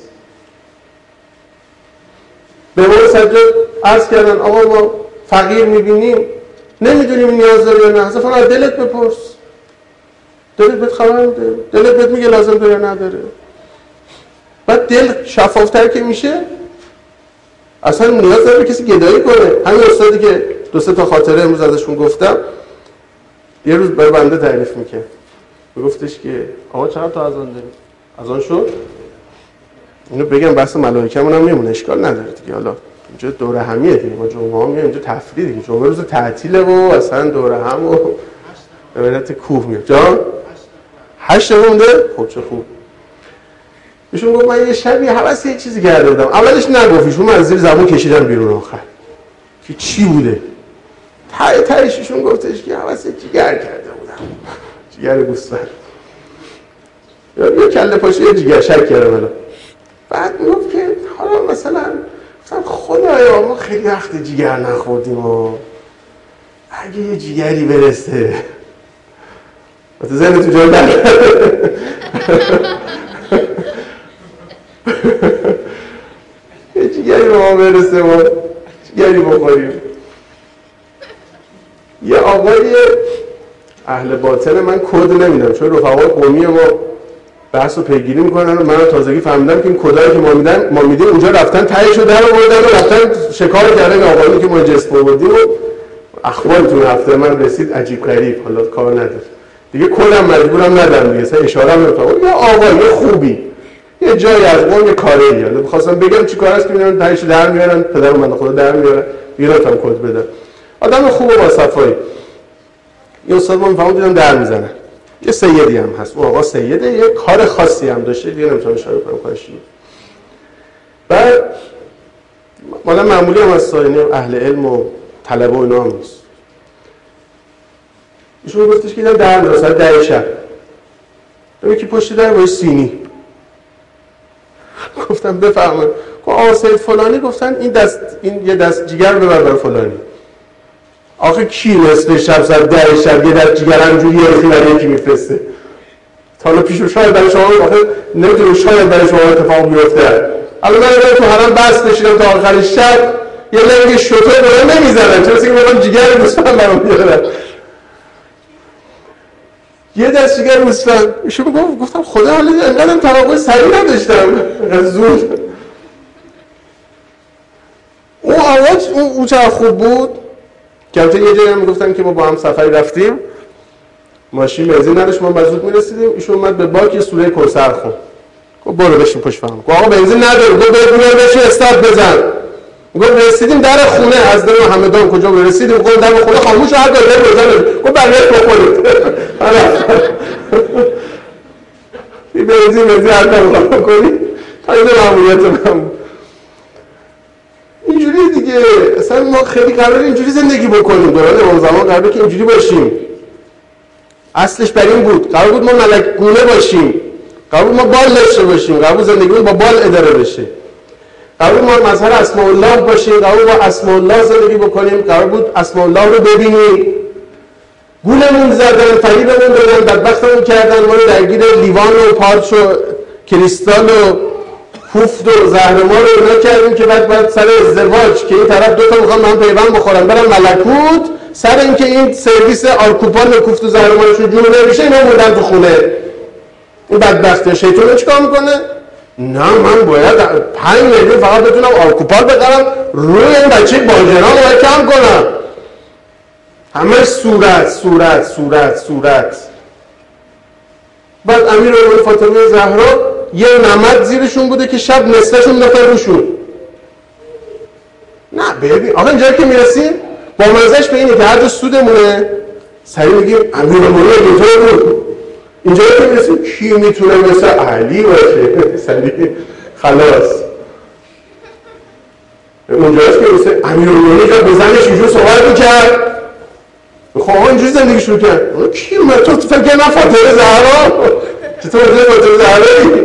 B: به ما سجاد عرض کردن آقا ما فقیر میبینیم نمیدونیم نیاز داره یا نه، اصلا فقط دلت بپرس، دلت بهت خبر میده، دلت بهت میگه لازم داره یا نداره. بعد دل شفافتر که میشه اصلا نیاز داره کسی گدایی کنه. همین استادی که 2-3 تا خاطره امروز ازشون گفتم، یه روز برای بنده تعریف میکرد، میگفتش که آقا چقدر تا اذان داریم؟ اذان شد؟ اینو بگم بحث ملائکه‌مون هم میمونه، اشکال نداره دیگه. حالا اینجا دوره همیه دیگه، ما جمعه ها میایم اینجا تفریح دیگه، جمعه روز تعطیله و اصلا دوره هم و امارت کوه میاد. جان 8 مونده؟ خب چه خوب. ایشون گفت من یه شبی حواس یه چیزی کرده بودم، اولش نگفت، ایشون من از زیر زبون کشیدم بیرون آخر که چی بوده. تهش ایشون گفتش که حواس جگر کرده بودم، جگر گوسفند یا کله پاچه جگر شک کردم. بعد میگفت که حالا مثلا خدایا ما خیلی وقت جگر نخوردیم و اگه یه جگری برسه تو ذهن تو جای در یه جگری به ما برسه و جگری بخوریم. یه آقای اهل باطن، من کد نمیدم چون رفقای قومی ما بحث رو پیگیری میکنن و من تازگی فهمیدم که این کدایی که ما میدیم اونجا رفتن تهیشو در آوردن و رفتن شکار کردن آقایی که ما جسم آوردیم و اخبارتون هفته من رسید عجیب غریب. حالا کار نداره دیگه، کدم مجبورم ندم دیگه، اصلا اشاره هم نمی‌کنم. یه آقایی خوبی یه جایی از قوم یه کاری میاد، می‌خواستم بگم چیکار است که میان تهیشو در میارن، پدرم من خدا در میاره میراتم کد بدم. آدم خوبه با صفایی. یه استاد ما میفهمم دیدم در میزنن، یه سیدی هم هست، اون آقا سیده یه کار خاصی هم داشته دیگه، نمیتونم اشاره کنم کارش چیه. بعد مالا معمولی هم هست، یعنی اهل علم و طلبه و اینا هم نیست. ایشون گفتش که اینا در میزنن ساعت 10 شب، یکی پشت در با سینی. گفتم بفرمایید. گفت آقا سید فلانی گفتن این یه دست جگر ببر برای فلانی. آخه کی نصف شب ساعت 10 شب یه دست جگر همجوری یکی برای یکی میفرسته؟ تا حالا پیش شاید برای شما آخه نمیدونم شاید برای شما اتفاق بیفته. الان من تو حرم بس بشیدم تا آخر شب یه لنگ شطور برای نمیزنن، چرا که میگم جگر گوسفند برام میارن. یه دست جگر گوسفند. ایشون گفتم خدا حالا انقدرم توقع سریع نداشتم، انقدر زود. اون آواز اون چقدر خوب بود که البته یه جایی هم میگفتن که ما با هم سفری رفتیم، ماشین بنزین نداشت، ما مزود میرسیدیم، ایشون اومد به باک یه سوره کوثر خوند. گفت برو بشین پشت فرمون. گفت آقا بنزین نداره. گفت برو بشین استارت بزن. گفت رسیدیم در خونه از در همدان کجا رسیدیم، گفت در خونه خاموش هر داره بزنه. گفت بقیه بخورید. این بنزین هر دفعه بکنی تا این ماموریت من اینجوری دیگه. اصلا ما خیلی قراره اینجوری زندگی بکنیم، دوران امام زمان قراره که اینجوری باشیم. اصلش بر این بود، قرار بود ما ملک گونه باشیم، قرار بود ما بال داشته باشیم، قرار بود زندگیمون با بال اداره بشه، قرار بود ما مظهر اسماء الله باشیم، قرار بود با اسماء الله زندگی بکنیم، قرار بود اسماء الله رو ببینیم. گولمون زدن، فریبمون دادن، بدبختمون کردن، ما رو درگیر لیوان و پارچ و کریستال و کوفت و زهرمار رو اینا کردیم که بعد سر ازدواج که این طرف دوتا میخوان من پیوند بخورن برن ملکوت، سر اینکه این سرویس آرکوپان و کوفت و زهرمارشون جور نمیشه اینا موندن تو خونه. این بدبخته شیطان چیکار میکنه؟ نه من باید 5 میلیون فقط بتونم آرکوپان بخرم روی این بچه باجران باید کم کنم. همه صورت. بعد امیرالمومنین فاطمه زهرا یه نمد زیرشون بوده که شب نصفشون نفر روشون. نه ببین آقا اینجا که میرسیم با منزش به اینه که هر جا سودمونه سریع میگیم امیرالمومنین اینطور بود. اینجا که میرسیم کی میتونه مثل علی باشه؟ سریع خلاص. اونجاست که مثل امیرالمومنین که بزنش اینجور صحبت میکرد خب اینجوری زندگی شروع کرد. کی اومد تو فکر نه فاطمه زهرا؟ چطور فاطمه زهرا؟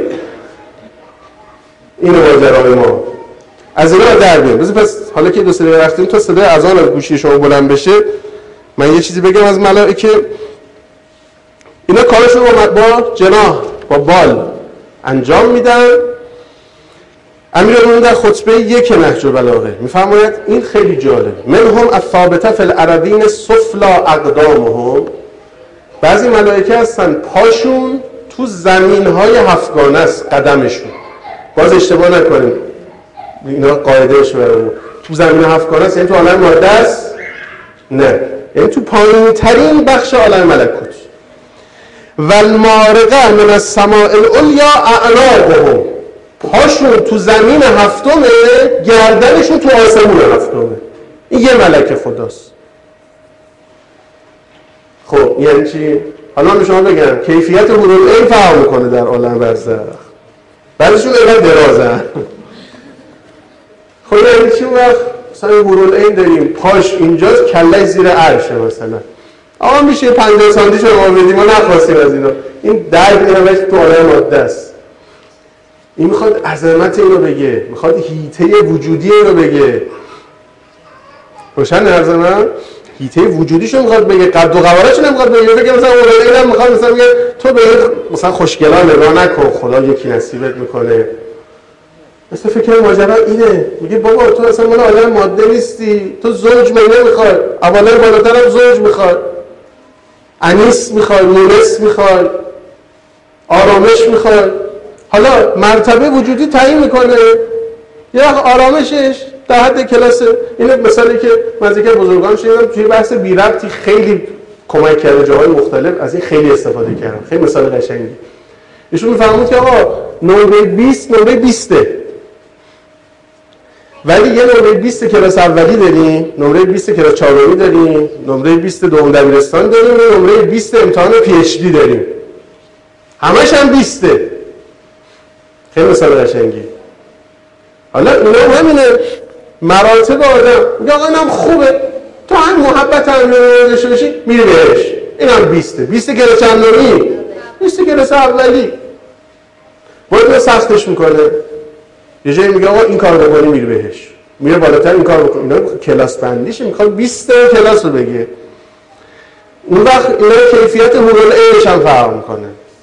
B: اینو ماجرای ما. از اینا در بیام. پس حالا که 2 دقیقه رفتیم تا صدای اذان از گوشی شما بلند بشه، من یه چیزی بگم از ملائکه. اینا کارشون رو با جناح با بال انجام میدن. امیرالمومنین در خطبه 1 نهج البلاغه میفرماید این خیلی جالب، منهم الثابته فی الارضین سفلا اقدامهم، بعضی ملائکه هستن پاشون تو زمین‌های هفتگانه است، قدمشون. باز اشتباه نکنیم، اینا قاعدهش برامون تو زمین هفتگانه است، یعنی تو عالم ماده است؟ نه، یعنی تو پایین‌ترین بخش عالم ملکوت. و المارقه من السماء العلیا اعناقهم، پاشون تو زمین هفتمه، گردنشون تو آسمون هفتمه. این یه ملک خداست. خب یعنی چی؟ حالا من شما بگم کیفیت حورالعین فرق میکنه در عالم برزخ، بعضیشون اینقدر درازن. خب یعنی چی؟ وقت مثلا حورالعین داریم پاش اینجاست، کله‌اش زیر عرشه مثلا. آقا میشه 50 سانتی شما بدیم، ما نخواستیم از اینا. این درد اینا تو عالم ماده است. این میخواد عظمت اینو بگه، میخواد هیته وجودی اینو بگه. روشن عرض من؟ هیته وجودیشو میخواد بگه، قد و قواره‌شو نمیخواد بگه. فکر مثلا اولادینم میخواد مثلا بگه تو به مثلا خوشگلا نگاه نکن، خدا یکی نصیبت میکنه. مثلا فکر ماجرا اینه، میگه بابا تو اصلا مال عالم ماده نیستی، تو زوج نمیخوای، اولا بالاترم زوج میخوای، انیس میخوای، مونس میخوای، آرامش میخوای. حالا مرتبه وجودی تعیین میکنه، یا آرامشش در حد کلاس. اینه مثالی که من از یکی از بزرگان شنیدم توی بحث بی ربطی خیلی کمک کرده، جاهای مختلف از این خیلی استفاده کردم، خیلی مثال قشنگی. ایشون میفهمید که آقا نمره 20 نمره 20، ولی یه نمره 20 کلاس اولی داریم، نمره 20 کلاس چهارمی داریم، نمره 20 دوم دبیرستان داریم، نمره 20 امتحان پی اچ دی داریم. همش هم 20. خیلی مثال قشنگی. حالا اینا همینه، مراتب آدم. میگه آقا اینم خوبه، تو هم محبت هم داشته باشی میری بهش. اینم 20، 20 کلاس چندمی، 20 کلاس اولی. باید سختش میکنه. یه جایی میگه آقا این کار بکنی میری بهش، میره بالاتر این کار بکنی. اینا کلاس بندیشه، میخواد 20 کلاس رو بگه. اون وقت اینا کیفیت حورالعینش هم فرق میکنه،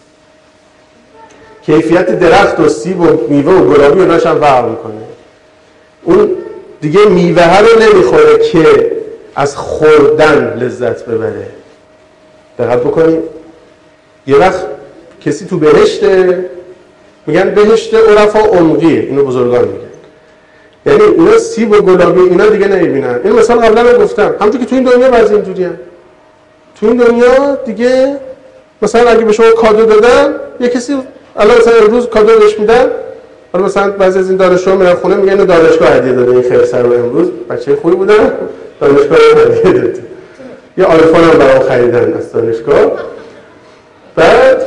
B: کیفیت درخت و سیب و میوه و گلابی اوناش هم فرق میکنه. اون دیگه میوه رو نمیخوره که از خوردن لذت ببره. دقت بکنید، یه وقت کسی تو بهشته، میگن بهشت عرفا عمقیه، اینو بزرگان میگن، یعنی اینا سیب و گلابی اینا دیگه نمیبینن. این مثال قبلا رو گفتم، همونطور که تو این دنیا بعضی اینجوریه. تو این دنیا دیگه مثلا اگه به شما کادو دادن، یه کسی الان مثلا امروز کادو بهش میدن، حالا مثلا بعضی از این دانشجوها میرن خونه میگن اینو دانشگاه هدیه داده، این خیرسر رو امروز بچه خوبی بودن دانشگاه هدیه داده، یه آیفون هم برام خریدن از دانشگاه. بعد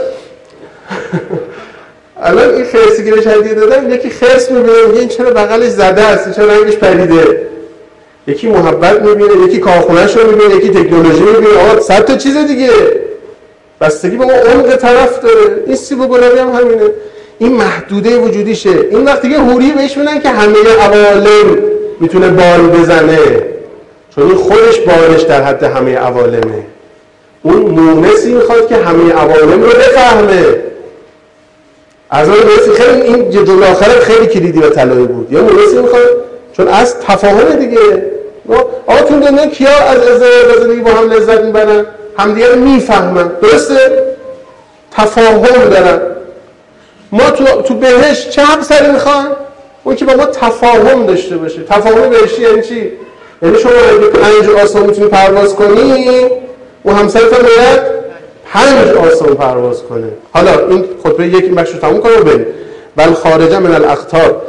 B: الان این خرسی که بهش هدیه دادن، یکی خرس میبینه میگه این چرا بغلش زده است، این چرا رنگش پریده. یکی محبت میبینه، یکی کارخونه‌اش رو میبینه، یکی تکنولوژی میبینه. آقا 100 تا چیز دیگه، بستگی به اون عمق طرف داره. این سیب و گلابی هم همینه، این محدوده وجودیشه. این وقت دیگه حوری بهش میدن که همه عوالم میتونه بال بزنه، چون این خودش بالش در حد همه عوالمه. اون مونسی میخواد که همه عوالم رو بفهمه. از اون برسی خیلی این جمله آخر خیلی کلیدی و طلایی بود. یا مونسی میخواد، چون از تفاهم دیگه. آقا تو دنیا کیا از ازدواج زندگی با هم لذت میبرن؟ همدیگه رو میفهمن، درسته؟ تفاهم دارن. ما تو بهشت چه همسری میخوان؟ اون که با ما تفاهم داشته باشه. تفاهم بهشتی یعنی چی؟ یعنی شما اگه 5 آسمان میتونی پرواز کنی، اون همسرت هم باید 5 آسمان پرواز کنه. حالا این خطبه یک بخش رو تموم کنه و بریم. بل خارجه من الاقطار،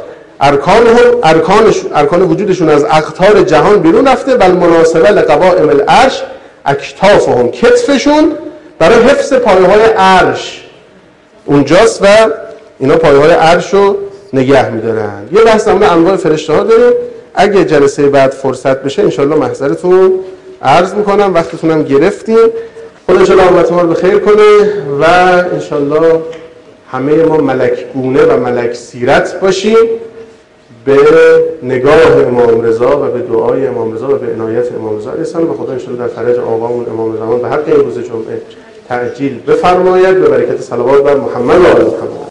B: ارکان وجودشون از اقطار جهان بیرون رفته. بل مناسبه لقوائم العرش اکتافهم، کتفشون برای حفظ پایه‌های عرش اونجاست و اینا پایه‌های عرش رو نگه می‌دارن. یه بحث هم انواع فرشته‌ها داریم، اگه جلسه بعد فرصت بشه انشالله محضرتون عرض میکنم. وقتتونم گرفتیم. خدا انشاءالله عاقبت ما رو به خیر کنه و انشاءالله همه ما ملکگونه و ملک سیرت باشیم به نگاه امام رضا و به دعای امام رضا و به عنایت امام رضا علیه السلام. و خدا انشاءالله در فرج آقامون امام زمان به حق این روز جمعه تعجیل بفرماید به برکت صلوات بر محمد و آل محمد.